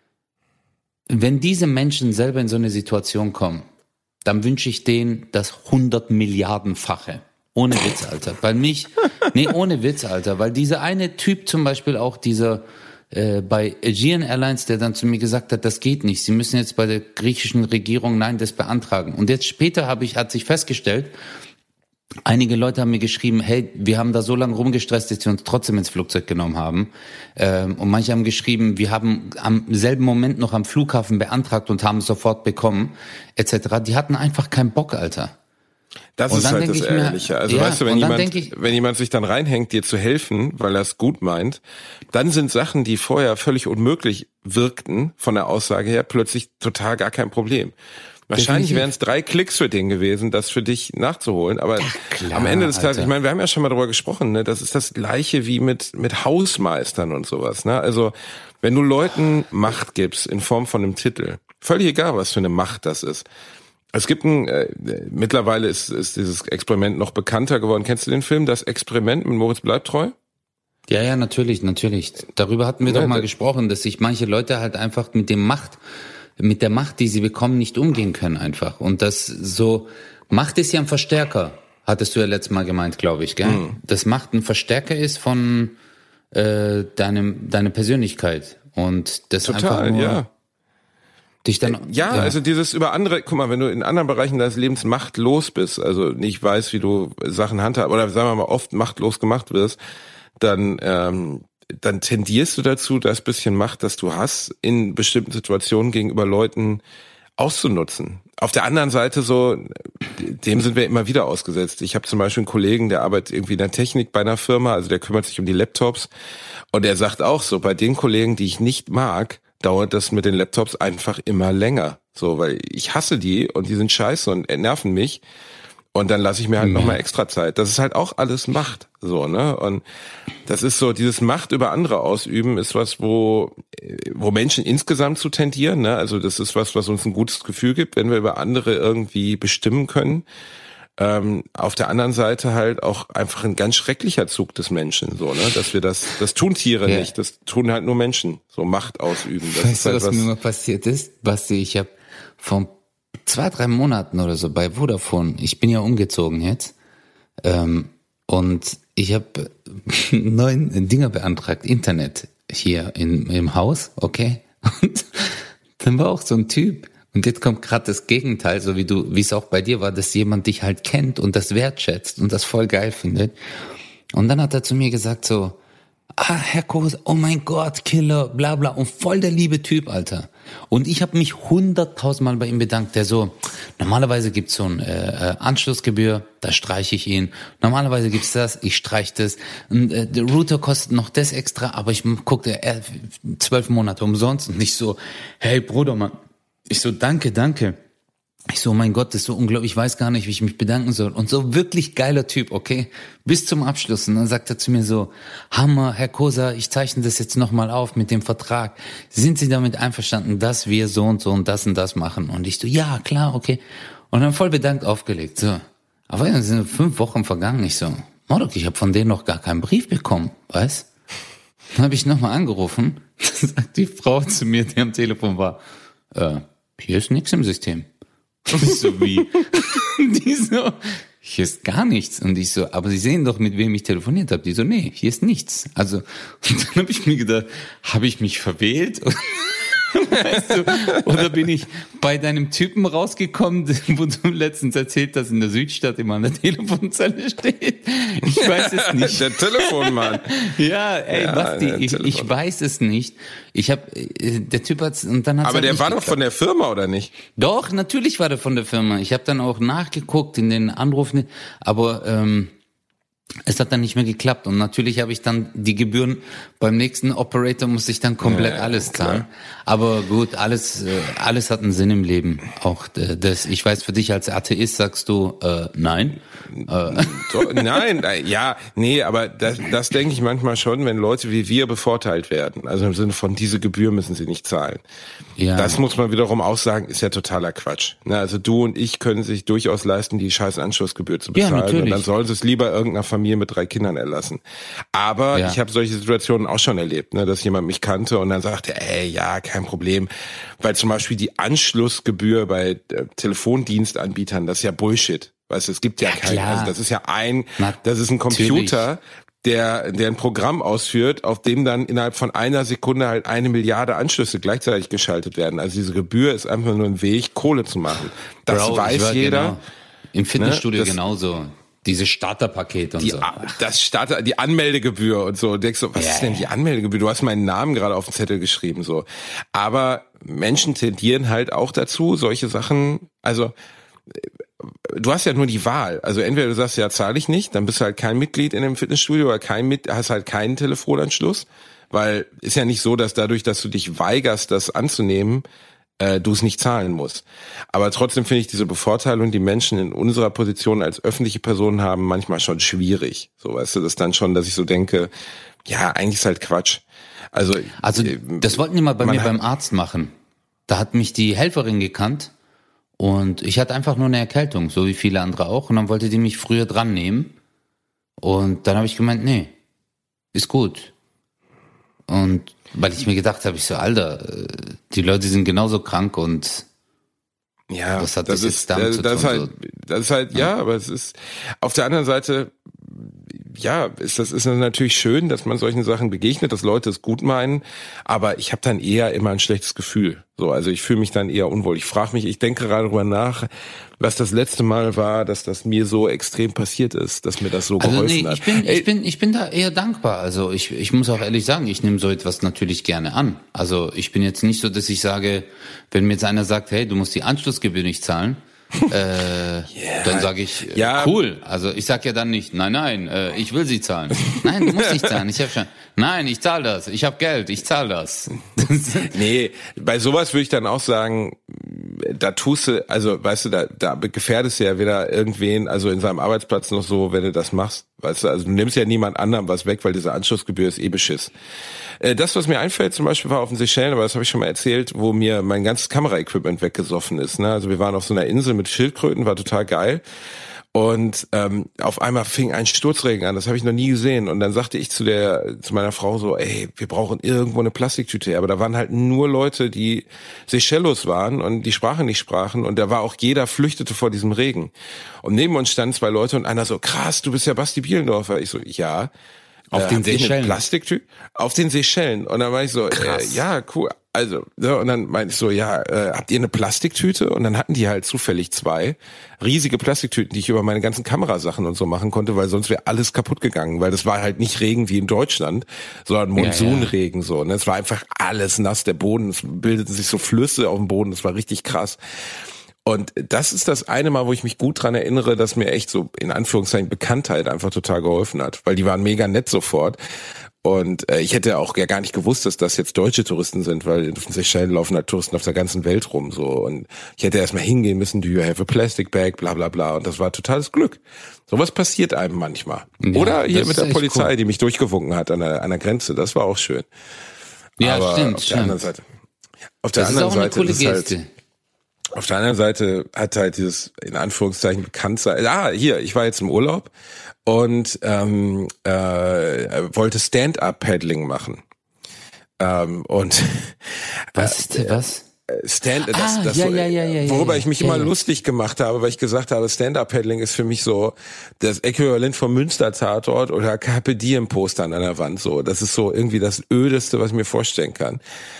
wenn diese Menschen selber in so eine Situation kommen, dann wünsche ich denen das 100 Milliardenfache. Ohne Witz, Alter. Ohne Witz, Alter. Weil dieser eine Typ zum Beispiel auch, dieser bei Aegean Airlines, der dann zu mir gesagt hat, das geht nicht. Sie müssen jetzt bei der griechischen Regierung, das beantragen. Und jetzt später hat sich festgestellt, einige Leute haben mir geschrieben, hey, wir haben da so lange rumgestresst, dass wir uns trotzdem ins Flugzeug genommen haben. Und manche haben geschrieben, wir haben am selben Moment noch am Flughafen beantragt und haben es sofort bekommen, etc. Die hatten einfach keinen Bock, Alter. Das ist halt das Ärgerliche. Also weißt du, wenn jemand sich dann reinhängt, dir zu helfen, weil er es gut meint, dann sind Sachen, die vorher völlig unmöglich wirkten, von der Aussage her, plötzlich total gar kein Problem. Wahrscheinlich wären es 3 Klicks für den gewesen, das für dich nachzuholen, aber klar, am Ende des Tages, ich meine, wir haben ja schon mal darüber gesprochen, ne? Das ist das Gleiche wie mit Hausmeistern und sowas, ne? Also, wenn du Leuten Macht gibst in Form von einem Titel, völlig egal, was für eine Macht das ist. Es gibt mittlerweile ist dieses Experiment noch bekannter geworden. Kennst du den Film, Das Experiment mit Moritz Bleibtreu? Ja, natürlich. Darüber hatten wir doch mal gesprochen, dass sich manche Leute halt einfach mit der Macht, die sie bekommen, nicht umgehen können einfach. Und das so, Macht ist ja ein Verstärker, hattest du ja letztes Mal gemeint, glaube ich, gell? Dass Macht ein Verstärker ist von deine Persönlichkeit. Und das total, einfach nur ja. Dich dann, also dieses über andere, guck mal, wenn du in anderen Bereichen deines Lebens machtlos bist, also nicht weißt, wie du Sachen handhabst, oder sagen wir mal oft machtlos gemacht wirst, dann tendierst du dazu, das bisschen Macht, das du hast, in bestimmten Situationen gegenüber Leuten auszunutzen. Auf der anderen Seite so, dem sind wir immer wieder ausgesetzt. Ich habe zum Beispiel einen Kollegen, der arbeitet irgendwie in der Technik bei einer Firma, also der kümmert sich um die Laptops, und er sagt auch so, bei den Kollegen, die ich nicht mag, dauert das mit den Laptops einfach immer länger. So, weil ich hasse die und die sind scheiße und nerven mich. Und dann lasse ich mir halt nochmal extra Zeit. Das ist halt auch alles Macht. So, ne? Und das ist so, dieses Macht über andere ausüben ist was, wo Menschen insgesamt zu tendieren, ne? Also das ist was uns ein gutes Gefühl gibt, wenn wir über andere irgendwie bestimmen können. Auf der anderen Seite halt auch einfach ein ganz schrecklicher Zug des Menschen, so, ne, dass wir das tun Tiere nicht, das tun halt nur Menschen, so Macht ausüben. Das weißt ist halt du, was mir mal passiert ist? Basti, ich habe vor 2-3 Monaten oder so bei Vodafone, ich bin ja umgezogen jetzt, Und ich habe 9 Dinger beantragt, Internet hier im Haus, okay? Und dann war auch so ein Typ. Und jetzt kommt gerade das Gegenteil, so wie es auch bei dir war, dass jemand dich halt kennt und das wertschätzt und das voll geil findet. Und dann hat er zu mir gesagt so, Herr Kosa, oh mein Gott, Killer, bla bla, und voll der liebe Typ, Alter. Und ich habe mich 100.000 Mal bei ihm bedankt, der so, normalerweise gibt's so ein Anschlussgebühr, da streiche ich ihn. Normalerweise gibt's das, ich streiche das. Und, der Router kostet noch das extra, aber ich guckte 12 Monate umsonst und nicht so, hey Bruder, Mann. Ich so, danke. Ich so, mein Gott, das ist so unglaublich, ich weiß gar nicht, wie ich mich bedanken soll. Und so wirklich geiler Typ, okay? Bis zum Abschluss. Und dann sagt er zu mir so, Hammer, Herr Kosa, ich zeichne das jetzt nochmal auf mit dem Vertrag. Sind Sie damit einverstanden, dass wir so und das machen? Und ich so, ja, klar, okay. Und dann voll bedankt aufgelegt, so. Aber dann sind 5 Wochen vergangen. Ich so, Mordok, ich habe von denen noch gar keinen Brief bekommen, weißt? Dann habe ich nochmal angerufen. Dann sagt die Frau zu mir, die am Telefon war, hier ist nichts im System. Und ich so, wie? Die so, hier ist gar nichts. Und ich so, aber Sie sehen doch, mit wem ich telefoniert habe. Die so, nee, hier ist nichts. Also, und dann habe ich mir gedacht, habe ich mich verwählt? Weißt du, oder bin ich bei deinem Typen rausgekommen, wo du letztens erzählt hast, in der Südstadt immer an der Telefonzelle steht? Ich weiß es nicht. Der Telefonmann. Ja, ey, ja, Basti, ich weiß es nicht. Der Typ hat's, und dann hat's. Aber der war doch von der Firma, oder nicht? Doch, natürlich war der von der Firma. Ich habe dann auch nachgeguckt in den Anrufen, aber es hat dann nicht mehr geklappt. Und natürlich habe ich dann die Gebühren beim nächsten Operator, musste ich dann komplett alles zahlen. Aber gut, alles hat einen Sinn im Leben. Auch das, ich weiß, für dich als Atheist sagst du nein. Nein, ja, nee, aber das denke ich manchmal schon, wenn Leute wie wir bevorteilt werden. Also im Sinne von, diese Gebühr müssen sie nicht zahlen. Ja. Das muss man wiederum auch sagen, ist ja totaler Quatsch. Also du und ich können sich durchaus leisten, die scheiß Anschlussgebühr zu bezahlen. Ja, natürlich. Und dann sollen sie es lieber irgendeiner Familie mit 3 Kindern erlassen. Aber ich habe solche Situationen auch schon erlebt, dass jemand mich kannte und dann sagte, ja, kein Problem. Weil zum Beispiel die Anschlussgebühr bei Telefondienstanbietern, das ist ja Bullshit. Weißt du, es gibt ja keinen. Also das ist ja das ist ein Computer, der ein Programm ausführt, auf dem dann innerhalb von einer Sekunde halt 1 Milliarde Anschlüsse gleichzeitig geschaltet werden. Also diese Gebühr ist einfach nur ein Weg, Kohle zu machen. Das weiß jeder. Genau. Im Fitnessstudio genauso. Diese Starterpakete und so. Die Anmeldegebühr und so. Und denkst so, was ist denn die Anmeldegebühr? Du hast meinen Namen gerade auf den Zettel geschrieben, so. Aber Menschen tendieren halt auch dazu, solche Sachen, also, du hast ja nur die Wahl. Also entweder du sagst, ja, zahle ich nicht, dann bist du halt kein Mitglied in dem Fitnessstudio oder hast halt keinen Telefonanschluss. Weil ist ja nicht so, dass dadurch, dass du dich weigerst, das anzunehmen, du es nicht zahlen musst. Aber trotzdem finde ich diese Bevorteilung, die Menschen in unserer Position als öffentliche Personen haben, manchmal schon schwierig. So, weißt du, das dann schon, dass ich so denke, ja, eigentlich ist halt Quatsch. Also das wollten die mal bei mir beim Arzt machen. Da hat mich die Helferin gekannt und ich hatte einfach nur eine Erkältung, so wie viele andere auch. Und dann wollte die mich früher dran nehmen. Und dann habe ich gemeint, nee, ist gut. Und weil ich mir gedacht habe, Alter, die Leute sind genauso krank und was hat das jetzt damit zu tun? Das ist halt, ja, aber es ist auf der anderen Seite, ja, ist das natürlich schön, dass man solchen Sachen begegnet, dass Leute es gut meinen, aber ich habe dann eher immer ein schlechtes Gefühl. So, also ich fühle mich dann eher unwohl. Ich denke gerade darüber nach, was das letzte Mal war, dass das mir so extrem passiert ist, dass mir das so geholfen hat. Ich bin da eher dankbar. Also ich muss auch ehrlich sagen, ich nehme so etwas natürlich gerne an. Also ich bin jetzt nicht so, dass ich sage, wenn mir jetzt einer sagt, hey, du musst die Anschlussgebühr nicht zahlen, dann sage ich, cool. Also ich sag ja dann nicht, nein, ich will sie zahlen. Nein, du musst nicht zahlen. Nein, ich zahle das. Ich habe Geld, ich zahle das. Nee, bei sowas würde ich dann auch sagen, da tust du, also weißt du, da gefährdest du ja wieder irgendwen, also in seinem Arbeitsplatz noch so, wenn du das machst. Weißt du, also du nimmst ja niemand anderem was weg, weil diese Anschlussgebühr ist Beschiss. Das, was mir einfällt, zum Beispiel war auf den Seychellen, aber das habe ich schon mal erzählt, wo mir mein ganzes Kameraequipment weggesoffen ist. Ne? Also wir waren auf so einer Insel mit Schildkröten, war total geil. Und auf einmal fing ein Sturzregen an, das habe ich noch nie gesehen. Und dann sagte ich zu meiner Frau so, ey, wir brauchen irgendwo eine Plastiktüte. Aber da waren halt nur Leute, die Seychellos waren und die Sprache nicht sprachen. Und da war auch jeder flüchtete vor diesem Regen. Und neben uns standen 2 Leute und einer so, krass, du bist ja Basti Bielendorfer. Ich so, ja. Auf den Seychellen. Plastiktüte? Auf den Seychellen. Und dann war ich so, ja, cool. Also, so, und dann meinte ich so, ja, habt ihr eine Plastiktüte? Und dann hatten die halt zufällig 2 riesige Plastiktüten, die ich über meine ganzen Kamerasachen und so machen konnte, weil sonst wäre alles kaputt gegangen, weil das war halt nicht Regen wie in Deutschland, sondern Monsunregen so. Und es war einfach alles nass, der Boden, es bildeten sich so Flüsse auf dem Boden, das war richtig krass. Und das ist das eine Mal, wo ich mich gut dran erinnere, dass mir echt so in Anführungszeichen Bekanntheit einfach total geholfen hat, weil die waren mega nett sofort. Und ich hätte auch ja gar nicht gewusst, dass das jetzt deutsche Touristen sind, weil auf den Seychellen laufen halt Touristen auf der ganzen Welt rum so. Und ich hätte erstmal hingehen müssen, do you have a plastic bag, bla bla bla. Und das war totales Glück. Sowas passiert einem manchmal. Ja, oder hier mit der Polizei, cool, die mich durchgewunken hat an der Grenze. Das war auch schön. Ja, aber stimmt, auf der anderen Seite. Auf der das anderen ist auch eine Seite coole ist halt. Geste. Auf der anderen Seite hat halt dieses, in Anführungszeichen, Bekanntsein. Hier, ich war jetzt im Urlaub und wollte Stand-Up-Paddling machen. Und was? Worüber ich mich immer lustig gemacht habe, weil ich gesagt habe, Stand-Up-Paddling ist für mich so das Äquivalent vom Münster-Tatort oder Carpe Diem-Postern an der Wand. So, das ist so irgendwie das Ödeste, was ich mir vorstellen kann.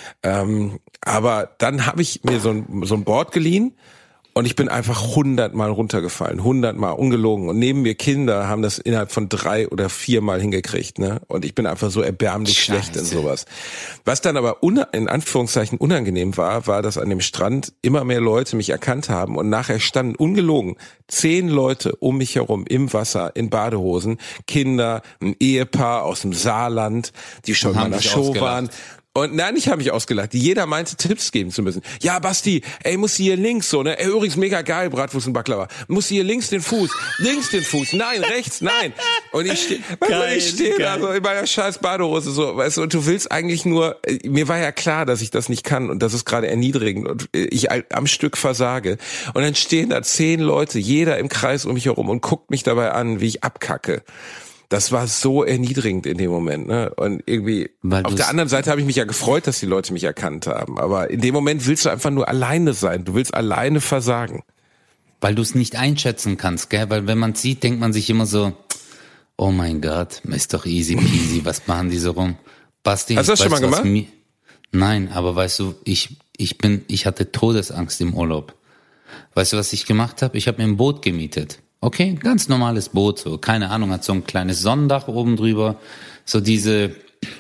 Aber dann habe ich mir so ein Board geliehen und ich bin einfach 100 Mal runtergefallen, 100 Mal, ungelogen. Und neben mir Kinder haben das innerhalb von 3 oder 4 Mal hingekriegt, ne? Und ich bin einfach so erbärmlich schlecht in sowas. Was dann aber in Anführungszeichen unangenehm war, dass an dem Strand immer mehr Leute mich erkannt haben und nachher standen, ungelogen, 10 Leute um mich herum im Wasser, in Badehosen, Kinder, ein Ehepaar aus dem Saarland, die schon mal in der Show waren. Und nein, ich habe mich ausgelacht. Jeder meinte, Tipps geben zu müssen. Ja, Basti, ey, musst du hier links so, ne? Ey, übrigens mega geil, Bratwurst und Baklava. Musst du hier links den Fuß, nein, rechts, nein. Und ich stehe da so in meiner scheiß Badehose so, weißt du, und du willst eigentlich nur, mir war ja klar, dass ich das nicht kann und das ist gerade erniedrigend und ich am Stück versage. Und dann stehen da 10 Leute, jeder im Kreis um mich herum und guckt mich dabei an, wie ich abkacke. Das war so erniedrigend in dem Moment, ne? Und irgendwie, auf der anderen Seite habe ich mich ja gefreut, dass die Leute mich erkannt haben. Aber in dem Moment willst du einfach nur alleine sein. Du willst alleine versagen. Weil du es nicht einschätzen kannst, gell? Weil wenn man sieht, denkt man sich immer so, oh mein Gott, ist doch easy peasy, was machen die so rum? Basti, hast du das schon mal gemacht? Nein, aber weißt du, ich hatte Todesangst im Urlaub. Weißt du, was ich gemacht habe? Ich habe mir ein Boot gemietet. Okay, ganz normales Boot, so, keine Ahnung, hat so ein kleines Sonnendach oben drüber, so die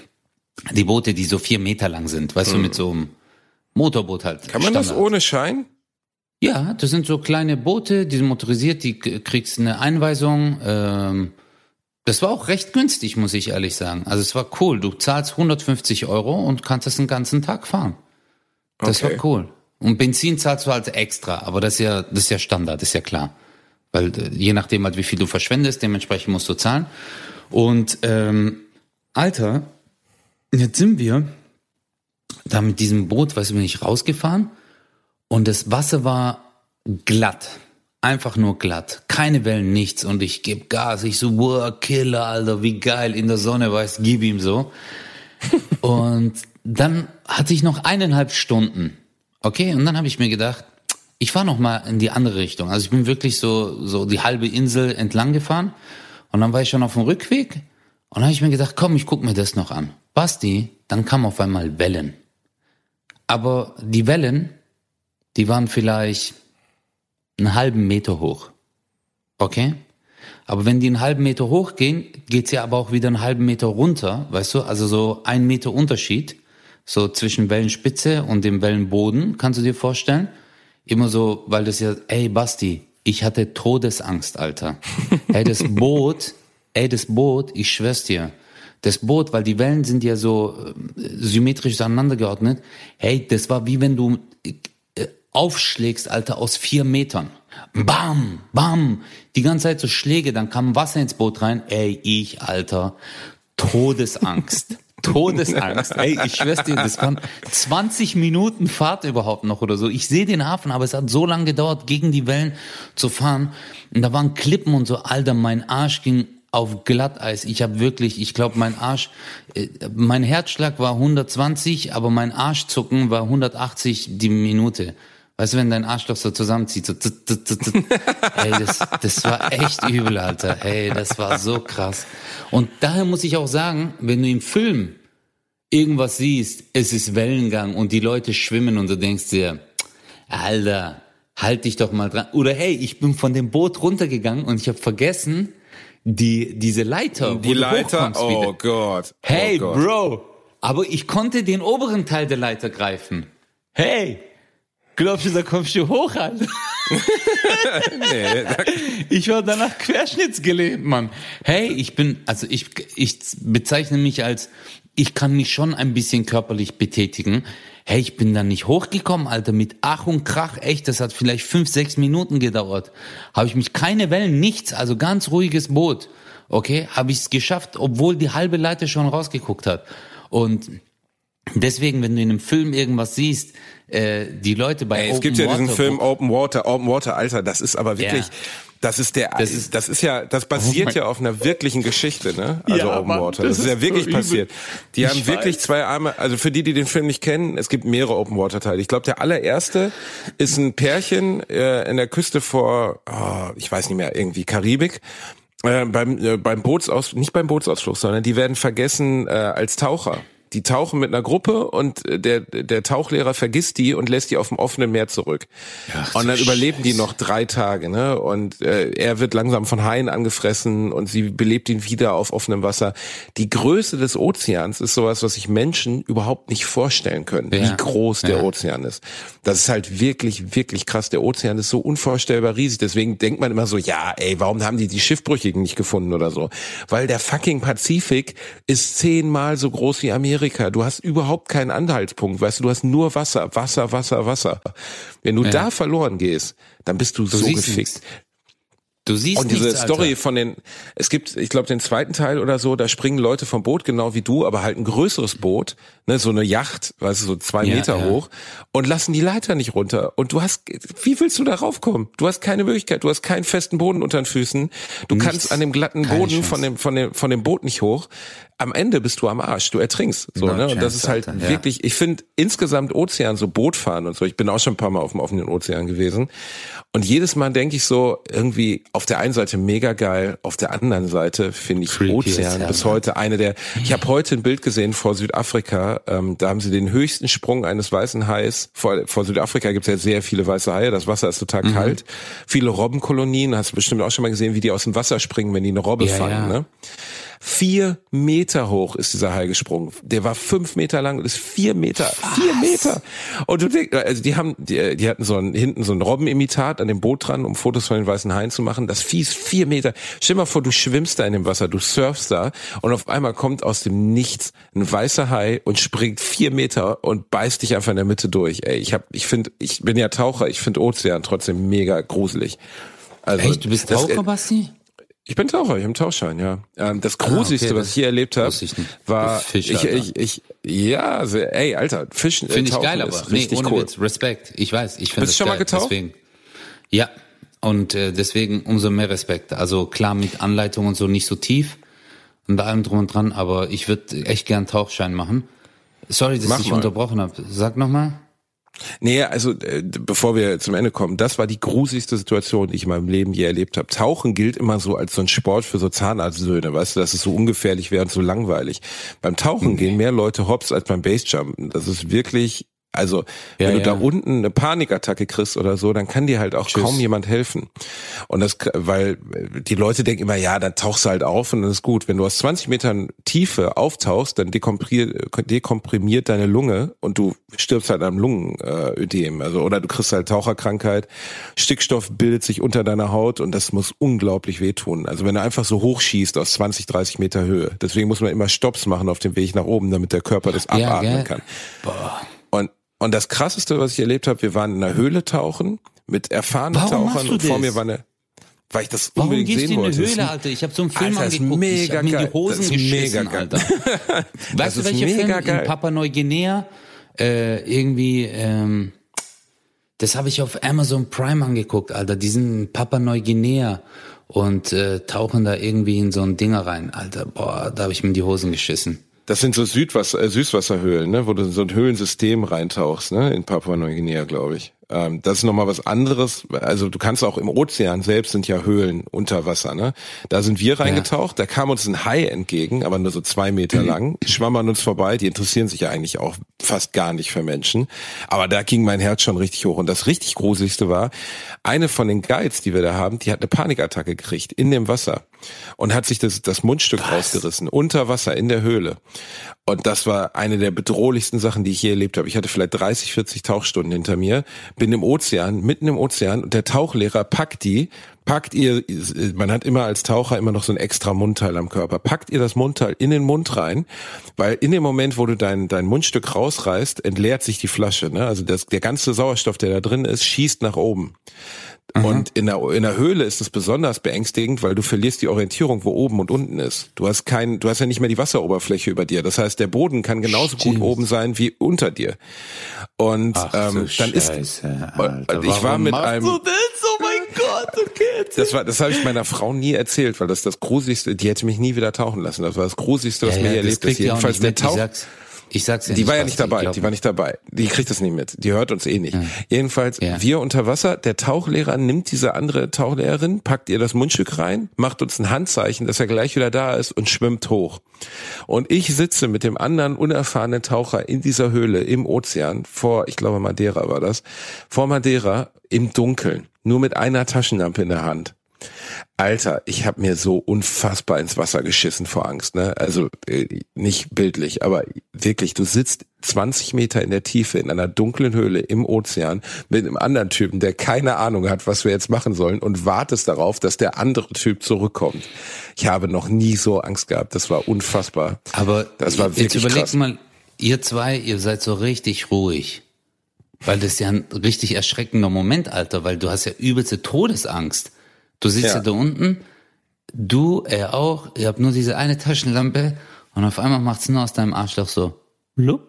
Boote, die so 4 Meter lang sind, weißt du, mit so einem Motorboot halt. Kann man das ohne Schein? Ja, das sind so kleine Boote, die sind motorisiert, die kriegst eine Einweisung, das war auch recht günstig, muss ich ehrlich sagen. Also es war cool, du zahlst 150 € und kannst das den ganzen Tag fahren. Das war cool. Und Benzin zahlst du halt extra, aber das ist ja Standard, ist ja klar. Weil je nachdem halt, wie viel du verschwendest, dementsprechend musst du zahlen. Und Alter, jetzt sind wir da mit diesem Boot, weißt du, bin ich rausgefahren und das Wasser war glatt. Einfach nur glatt. Keine Wellen, nichts. Und ich gebe Gas. Ich so, wow, Killer, Alter, wie geil. In der Sonne, weißt, gib ihm so. Und dann hatte ich noch 1,5 Stunden. Okay, und dann habe ich mir gedacht, ich fahre noch mal in die andere Richtung. Also ich bin wirklich so die halbe Insel entlang gefahren und dann war ich schon auf dem Rückweg und dann habe ich mir gedacht, komm, ich guck mir das noch an. Basti, dann kamen auf einmal Wellen. Aber die Wellen, die waren vielleicht einen halben Meter hoch. Okay? Aber wenn die einen halben Meter hoch gehen, geht's ja aber auch wieder einen halben Meter runter, weißt du? Also so 1 Meter Unterschied, so zwischen Wellenspitze und dem Wellenboden, kannst du dir vorstellen? Immer so, weil das ja, ey Basti, ich hatte Todesangst, Alter. Das Boot, ich schwör's dir, das Boot, weil die Wellen sind ja so symmetrisch aneinander geordnet, hey, das war wie wenn du aufschlägst, Alter, aus 4 Metern. Bam, bam, die ganze Zeit so Schläge, dann kam Wasser ins Boot rein, ey, Alter, Todesangst. Todesangst. Ey, ich schwör's dir, das waren 20 Minuten Fahrt überhaupt noch oder so. Ich sehe den Hafen, aber es hat so lange gedauert, gegen die Wellen zu fahren. Und da waren Klippen und so. Alter, mein Arsch ging auf Glatteis. Ich glaube, mein Herzschlag war 120, aber mein Arschzucken war 180 die Minute. Weißt du, wenn dein Arschloch so zusammenzieht, so ey, das war echt übel, Alter. Ey, das war so krass. Und daher muss ich auch sagen, wenn du im Film irgendwas siehst, es ist Wellengang und die Leute schwimmen und du denkst dir, Alter, halt dich doch mal dran. Oder hey, ich bin von dem Boot runtergegangen und ich habe vergessen, diese Leiter. Die Leiter, oh Gott. Hey, Bro, aber ich konnte den oberen Teil der Leiter greifen. Hey, glaubst du, da kommst du hoch, Alter? Nee. Ich war danach querschnittsgelähmt, Mann. Hey, ich bezeichne mich als, ich kann mich schon ein bisschen körperlich betätigen. Hey, ich bin da nicht hochgekommen, Alter, mit Ach und Krach, echt, das hat vielleicht 5-6 Minuten gedauert. Habe ich mich keine Wellen, nichts, also ganz ruhiges Boot. Okay, habe ich es geschafft, obwohl die halbe Leiter schon rausgeguckt hat. Und deswegen, wenn du in einem Film irgendwas siehst, die Leute bei Open Water. Es gibt ja diesen Film Open Water, Alter, das ist aber wirklich, das basiert ja auf einer wirklichen Geschichte, ne? Also ja, Open Water. Das ist ja wirklich so passiert. Die haben wirklich zwei Arme, also für die den Film nicht kennen, es gibt mehrere Open Water Teile. Ich glaube, der allererste ist ein Pärchen in der Küste vor, ich weiß nicht mehr, irgendwie Karibik. Beim Bootsausflug, sondern die werden vergessen als Taucher. Die tauchen mit einer Gruppe und der Tauchlehrer vergisst die und lässt die auf dem offenen Meer zurück. Ach, und dann überleben die noch 3 Tage, ne? Und er wird langsam von Haien angefressen und sie belebt ihn wieder auf offenem Wasser. Die Größe des Ozeans ist sowas, was sich Menschen überhaupt nicht vorstellen können, wie groß der Ozean ist. Das ist halt wirklich, wirklich krass. Der Ozean ist so unvorstellbar riesig. Deswegen denkt man immer so, ja, ey, warum haben die Schiffbrüchigen nicht gefunden oder so? Weil der fucking Pazifik ist 10-mal so groß wie Amerika. Du hast überhaupt keinen Anhaltspunkt, weißt du hast nur Wasser. Wenn du da verloren gehst, dann bist du so gefickt. Du siehst und diese nichts, Story Alter. Es gibt, ich glaube, den zweiten Teil oder so, da springen Leute vom Boot, genau wie du, aber halt ein größeres Boot, ne, so eine Yacht, weißt du, so 2 Meter hoch und lassen die Leiter nicht runter. Und wie willst du da raufkommen? Du hast keine Möglichkeit, du hast keinen festen Boden unter den Füßen, du kannst an dem glatten Boden von dem Boot nicht hoch. Am Ende bist du am Arsch, du ertrinkst, so, ne? Und das ist halt wirklich, ich finde insgesamt Ozean, so Bootfahren und so, ich bin auch schon ein paar Mal auf dem offenen Ozean gewesen. Und jedes Mal denke ich so, irgendwie auf der einen Seite mega geil, auf der anderen Seite finde ich Ozean bis heute ich habe heute ein Bild gesehen vor Südafrika, da haben sie den höchsten Sprung eines weißen Hais, vor Südafrika gibt es ja sehr viele weiße Haie, das Wasser ist total kalt, viele Robbenkolonien, hast du bestimmt auch schon mal gesehen, wie die aus dem Wasser springen, wenn die eine Robbe fangen, ne? 4 Meter hoch ist dieser Hai gesprungen. Der war 5 Meter lang und ist 4 Meter. Was? 4 Meter. Und du denkst, also die hatten hinten so ein Robbenimitat an dem Boot dran, um Fotos von den weißen Haien zu machen. Das Vieh ist 4 Meter. Stell dir mal vor, du schwimmst da in dem Wasser, du surfst da und auf einmal kommt aus dem Nichts ein weißer Hai und springt 4 Meter und beißt dich einfach in der Mitte durch. Ey, ich bin ja Taucher, ich finde Ozean trotzdem mega gruselig. Also, echt? Du bist Taucher, Basti? Ich bin Taucher, ich habe einen Tauchschein, ja. Das Gruseligste, was ich hier erlebt habe, war Fisch, ey, Alter, Fischen finde ich geil, aber richtig ohne cool. Witz, Respekt. Ich weiß, ich finde das schon geil, mal getaucht? deswegen. Ja, und deswegen umso mehr Respekt. Also klar mit Anleitung und so nicht so tief und bei allem drum und dran, aber ich würde echt gern Tauchschein machen. Sorry, dass ich unterbrochen habe. Sag nochmal. Nee, also bevor wir zum Ende kommen, das war die gruseligste Situation, die ich in meinem Leben je erlebt habe. Tauchen gilt immer so als so ein Sport für so Zahnarztsöhne, weißt du, dass es so ungefährlich wäre und so langweilig. Beim Tauchen gehen mehr Leute hops als beim Basejumpen. Das ist wirklich, also wenn du da unten eine Panikattacke kriegst oder so, dann kann dir halt auch kaum jemand helfen. Und das, weil die Leute denken immer, ja, dann tauchst du halt auf und dann ist gut. Wenn du aus 20 Metern Tiefe auftauchst, dann dekomprimiert deine Lunge und du stirbst halt am Lungenödem. Also, oder du kriegst halt Taucherkrankheit. Stickstoff bildet sich unter deiner Haut und das muss unglaublich wehtun. Also wenn du einfach so hochschießt aus 20, 30 Meter Höhe. Deswegen muss man immer Stopps machen auf dem Weg nach oben, damit der Körper das abatmen kann. Boah. Und das Krasseste, was ich erlebt habe, wir waren in einer Höhle tauchen mit erfahrenen Tauchern und vor mir war weil ich das Warum unbedingt gehst sehen du in wollte. eine Höhle, Alter? Ich habe so einen Film Alter, ist angeguckt, mega ich habe mir in die geil. Hosen Das ist geschissen, mega geil. Alter. Weißt du, welcher Film? Geil. In Papua-Neuguinea, das habe ich auf Amazon Prime angeguckt, Alter. Die sind in Papua-Neuguinea und tauchen da irgendwie in so ein Dinger rein, Alter. Boah, da habe ich mir in die Hosen geschissen. Das sind so Süßwasserhöhlen, ne, wo du in so ein Höhlensystem reintauchst, ne, in Papua-Neuguinea, glaube ich. Das ist nochmal was anderes. Also du kannst auch im Ozean selbst sind ja Höhlen unter Wasser, ne. Da sind wir reingetaucht, da kam uns ein Hai entgegen, aber nur so 2 Meter lang, schwamm an uns vorbei, die interessieren sich ja eigentlich auch fast gar nicht für Menschen. Aber da ging mein Herz schon richtig hoch. Und das richtig Gruseligste war, eine von den Guides, die wir da haben, die hat eine Panikattacke gekriegt in dem Wasser und hat sich das Mundstück rausgerissen, unter Wasser in der Höhle. Und das war eine der bedrohlichsten Sachen, die ich je erlebt habe. Ich hatte vielleicht 30, 40 Tauchstunden hinter mir, bin im Ozean, mitten im Ozean, und der Tauchlehrer packt ihr, man hat immer als Taucher immer noch so ein extra Mundteil am Körper, packt ihr das Mundteil in den Mund rein, weil in dem Moment, wo du dein Mundstück rausreißt, entleert sich die Flasche, ne? Also der ganze Sauerstoff, der da drin ist, schießt nach oben. Und in der Höhle ist es besonders beängstigend, weil du verlierst die Orientierung, wo oben und unten ist. Du hast ja nicht mehr die Wasseroberfläche über dir. Das heißt, der Boden kann genauso gut oben sein wie unter dir. Und dann Scheiße, ist, Alter, ich war mit einem. Du das? Oh mein Gott, okay. Das habe ich meiner Frau nie erzählt, weil das Gruseligste. Die hätte mich nie wieder tauchen lassen. Das war das Gruseligste, was mir hier erlebt ist. Jedenfalls der Tauch. Ich sag's ja nicht. Die war ja nicht dabei. Die war nicht dabei. Die kriegt das nicht mit. Die hört uns eh nicht. Ja. Jedenfalls, wir unter Wasser. Der Tauchlehrer nimmt diese andere Tauchlehrerin, packt ihr das Mundstück rein, macht uns ein Handzeichen, dass er gleich wieder da ist und schwimmt hoch. Und ich sitze mit dem anderen unerfahrenen Taucher in dieser Höhle im Ozean ich glaube Madeira war das, vor Madeira im Dunkeln. Nur mit einer Taschenlampe in der Hand. Alter, ich habe mir so unfassbar ins Wasser geschissen vor Angst, ne? Also nicht bildlich, aber wirklich, du sitzt 20 Meter in der Tiefe in einer dunklen Höhle im Ozean mit einem anderen Typen, der keine Ahnung hat, was wir jetzt machen sollen, und wartest darauf, dass der andere Typ zurückkommt. Ich habe noch nie so Angst gehabt, das war unfassbar. Aber das war wirklich jetzt überlegt krass. Mal, ihr zwei, ihr seid so richtig ruhig. Weil das ist ja ein richtig erschreckender Moment, Alter, weil du hast ja übelste Todesangst. Du sitzt ja da unten, er auch, ihr habt nur diese eine Taschenlampe und auf einmal macht's nur aus deinem Arschloch so, blub.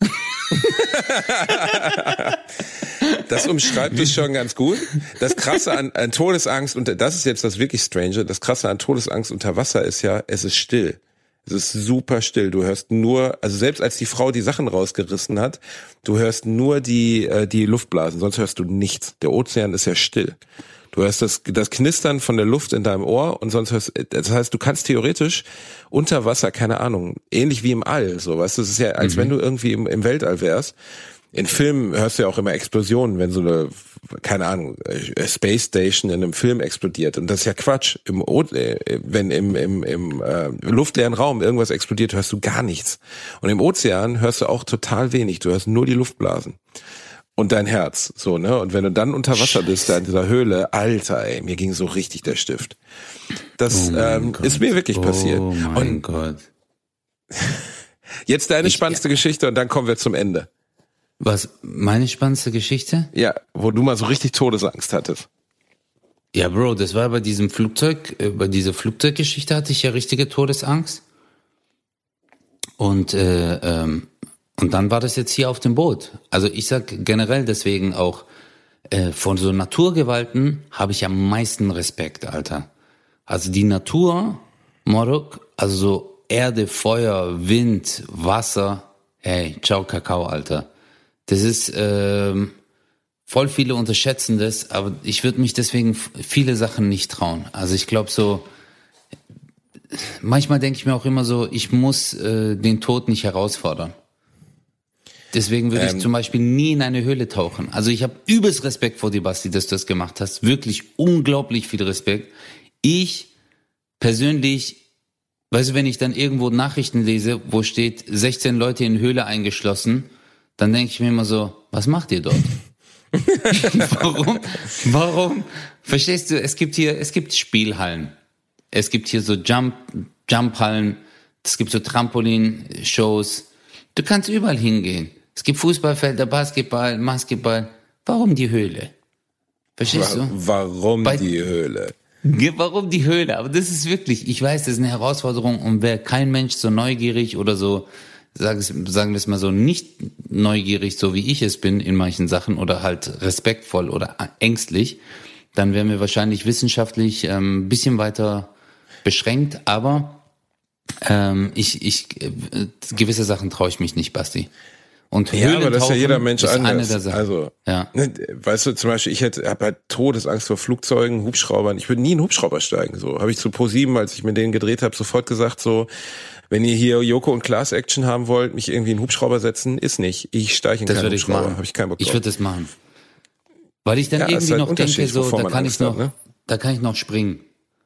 Das umschreibt es schon ganz gut. Das Krasse an Todesangst, und das ist jetzt das wirklich Strange, das Krasse an Todesangst unter Wasser ist ja, es ist still. Es ist super still. Du hörst nur, also selbst als die Frau die Sachen rausgerissen hat, du hörst nur die Luftblasen, sonst hörst du nichts. Der Ozean ist ja still. Du hörst das Knistern von der Luft in deinem Ohr und sonst das heißt, du kannst theoretisch unter Wasser, keine Ahnung, ähnlich wie im All, so, weißt du, es ist ja, als wenn du irgendwie im Weltall wärst. In Filmen hörst du ja auch immer Explosionen, wenn so eine, keine Ahnung, Space Station in einem Film explodiert. Und das ist ja Quatsch. Wenn im luftleeren Raum irgendwas explodiert, hörst du gar nichts. Und im Ozean hörst du auch total wenig. Du hörst nur die Luftblasen. Und dein Herz, so, ne? Und wenn du dann unter Wasser bist, da in dieser Höhle, Alter, ey, mir ging so richtig der Stift. Das ist mir wirklich passiert. Oh mein Gott. Jetzt deine spannendste Geschichte und dann kommen wir zum Ende. Was, meine spannendste Geschichte? Ja, wo du mal so richtig Todesangst hattest. Ja, Bro, das war bei diesem bei dieser Flugzeuggeschichte hatte ich ja richtige Todesangst. Und dann war das jetzt hier auf dem Boot. Also ich sag generell deswegen auch, von so Naturgewalten habe ich am meisten Respekt, Alter. Also die Natur, Morok, also so Erde, Feuer, Wind, Wasser, hey, ciao Kakao, Alter. Das ist, voll viele unterschätzen das, aber ich würde mich deswegen viele Sachen nicht trauen. Also ich glaube so, manchmal denke ich mir auch immer so, ich muss den Tod nicht herausfordern. Deswegen würde ich zum Beispiel nie in eine Höhle tauchen. Also ich habe übelst Respekt vor dir, Basti, dass du das gemacht hast. Wirklich unglaublich viel Respekt. Ich persönlich, weißt du, wenn ich dann irgendwo Nachrichten lese, wo steht 16 Leute in Höhle eingeschlossen, dann denke ich mir immer so, was macht ihr dort? Warum? Verstehst du, es gibt Spielhallen. Es gibt hier so Jumphallen. Es gibt so Trampolin-Shows. Du kannst überall hingehen. Es gibt Fußballfelder, Basketball. Warum die Höhle? Verstehst du? Warum die Höhle? Warum die Höhle? Aber das ist wirklich, ich weiß, das ist eine Herausforderung und wäre kein Mensch so neugierig oder so, sagen wir es mal so, nicht neugierig, so wie ich es bin in manchen Sachen oder halt respektvoll oder ängstlich, dann wären wir wahrscheinlich wissenschaftlich ein bisschen weiter beschränkt, aber gewisse Sachen traue ich mich nicht, Basti. Und ja, aber das ist ja jeder Mensch anders. Also, ja. Weißt du, zum Beispiel, ich habe halt Todesangst vor Flugzeugen, Hubschraubern. Ich würde nie in einen Hubschrauber steigen. So habe ich zu ProSieben, als ich mit denen gedreht habe, sofort gesagt, so, wenn ihr hier Joko und Klaas Action haben wollt, mich irgendwie in einen Hubschrauber setzen, ist nicht. Ich steige in keinen Hubschrauber. Habe ich keinen Bock drauf. Ich würde das machen. Weil ich dann irgendwie halt noch denke, so, da kann ich noch springen.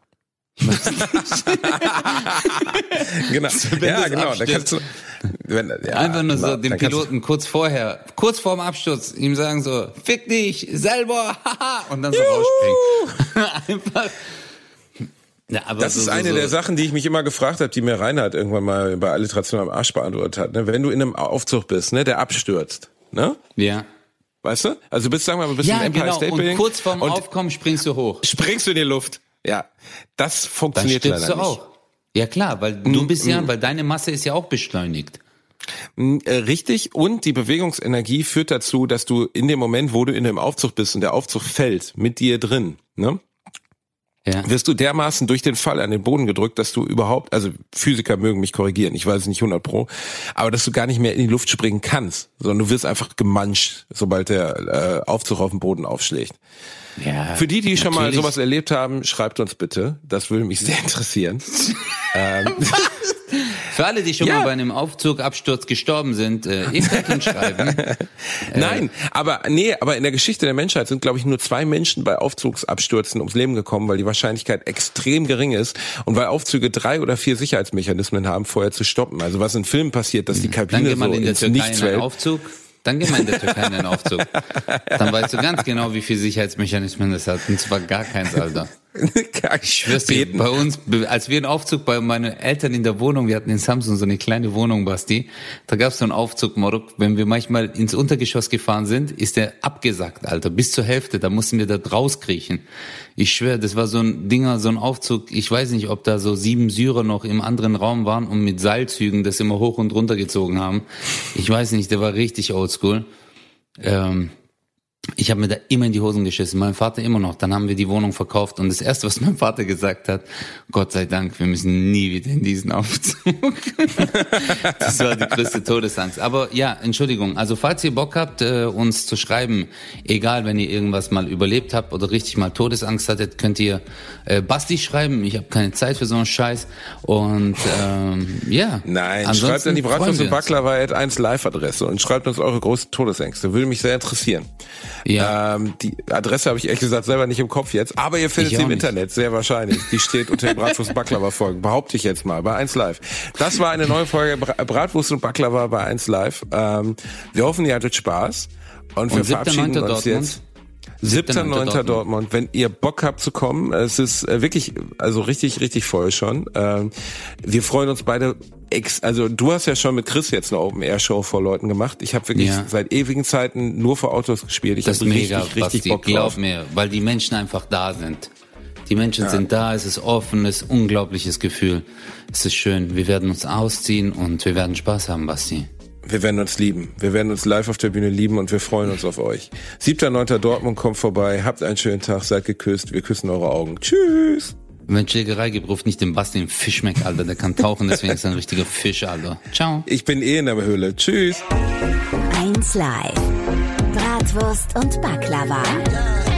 Genau. Ja, genau. Da kannst du, einfach nur so dem Piloten kurz vorm Absturz, ihm sagen so, fick dich, selber, haha, und dann so rausspringen. Einfach. Ja, aber das ist eine der Sachen, die ich mich immer gefragt habe, die mir Reinhard irgendwann mal bei Alliteration am Arsch beantwortet hat. Ne? Wenn du in einem Aufzug bist, ne, der abstürzt, ne? Ja. Weißt du? Also du bist im Empire State Building. Und kurz vorm Aufkommen springst du hoch. Springst du in die Luft. Ja, das funktioniert leider nicht. Dann stirbst du auch. Ja klar, weil du bist weil deine Masse ist ja auch beschleunigt. Richtig, und die Bewegungsenergie führt dazu, dass du in dem Moment, wo du in dem Aufzug bist und der Aufzug fällt, mit dir drin, ne? Ja. Wirst du dermaßen durch den Fall an den Boden gedrückt, dass du überhaupt, also Physiker mögen mich korrigieren, ich weiß es nicht 100%, aber dass du gar nicht mehr in die Luft springen kannst, sondern du wirst einfach gemanscht, sobald der Aufzug auf den Boden aufschlägt. Ja, für die schon mal sowas erlebt haben, schreibt uns bitte, das würde mich sehr interessieren. Für alle, die schon mal bei einem Aufzugabsturz gestorben sind, ihr könnt uns schreiben. Nein, aber in der Geschichte der Menschheit sind, glaube ich, nur 2 Menschen bei Aufzugsabstürzen ums Leben gekommen, weil die Wahrscheinlichkeit extrem gering ist und weil Aufzüge 3 oder 4 Sicherheitsmechanismen haben, vorher zu stoppen. Also was in Filmen passiert, dass die Kabine so ins Nichts fällt. Dann geh mal in der Türkei in den Aufzug. Dann weißt du ganz genau, wie viele Sicherheitsmechanismen das hat. Und zwar gar keins, Alter. Ich schwör's dir, bei uns, als wir einen Aufzug bei meinen Eltern in der Wohnung, wir hatten in Samsun so eine kleine Wohnung, Basti, da gab's so einen Aufzug, Morok, wenn wir manchmal ins Untergeschoss gefahren sind, ist der abgesackt, Alter, bis zur Hälfte, da mussten wir da rauskriechen. Ich schwöre, das war so ein Aufzug, ich weiß nicht, ob da so 7 Syrer noch im anderen Raum waren und mit Seilzügen das immer hoch und runter gezogen haben. Ich weiß nicht, der war richtig oldschool. Ich habe mir da immer in die Hosen geschissen, mein Vater immer noch. Dann haben wir die Wohnung verkauft und das Erste, was mein Vater gesagt hat, Gott sei Dank, wir müssen nie wieder in diesen Aufzug. Das war die größte Todesangst. Aber ja, Entschuldigung, also falls ihr Bock habt, uns zu schreiben, egal, wenn ihr irgendwas mal überlebt habt oder richtig mal Todesangst hattet, könnt ihr Basti schreiben. Ich habe keine Zeit für so einen Scheiß. Und ja. Nein, schreibt an die Bratwurst und Baklava @1Live-Adresse und schreibt uns eure großen Todesängste. Würde mich sehr interessieren. Ja. Die Adresse habe ich ehrlich gesagt selber nicht im Kopf jetzt, aber ihr findet sie im Internet, sehr wahrscheinlich. Die steht unter den Bratwurst und Baklava Folgen, behaupte ich jetzt mal, bei 1Live. Das war eine neue Folge Bratwurst und Baklava bei 1Live. Wir hoffen, ihr hattet Spaß und wir verabschieden uns jetzt. 7.9. Dortmund. Wenn ihr Bock habt zu kommen, es ist wirklich, also richtig, richtig voll schon. Wir freuen uns beide. Also du hast ja schon mit Chris jetzt eine Open-Air-Show vor Leuten gemacht. Ich habe wirklich seit ewigen Zeiten nur vor Autos gespielt. Ich habe richtig Bock drauf. Glaub mir, weil die Menschen einfach da sind. Die Menschen sind da, es ist offen, es ist ein unglaubliches Gefühl. Es ist schön, wir werden uns ausziehen und wir werden Spaß haben, Basti. Wir werden uns lieben. Wir werden uns live auf der Bühne lieben und wir freuen uns auf euch. 7.9. Dortmund, kommt vorbei. Habt einen schönen Tag, seid geküsst. Wir küssen eure Augen. Tschüss. Wenn Schlägerei gibt, ruft nicht den Basti den Fischmeck, Alter. Der kann tauchen, deswegen ist er ein richtiger Fisch, Alter. Ciao. Ich bin in der Höhle. Tschüss. 1Live. Bratwurst und Baklava.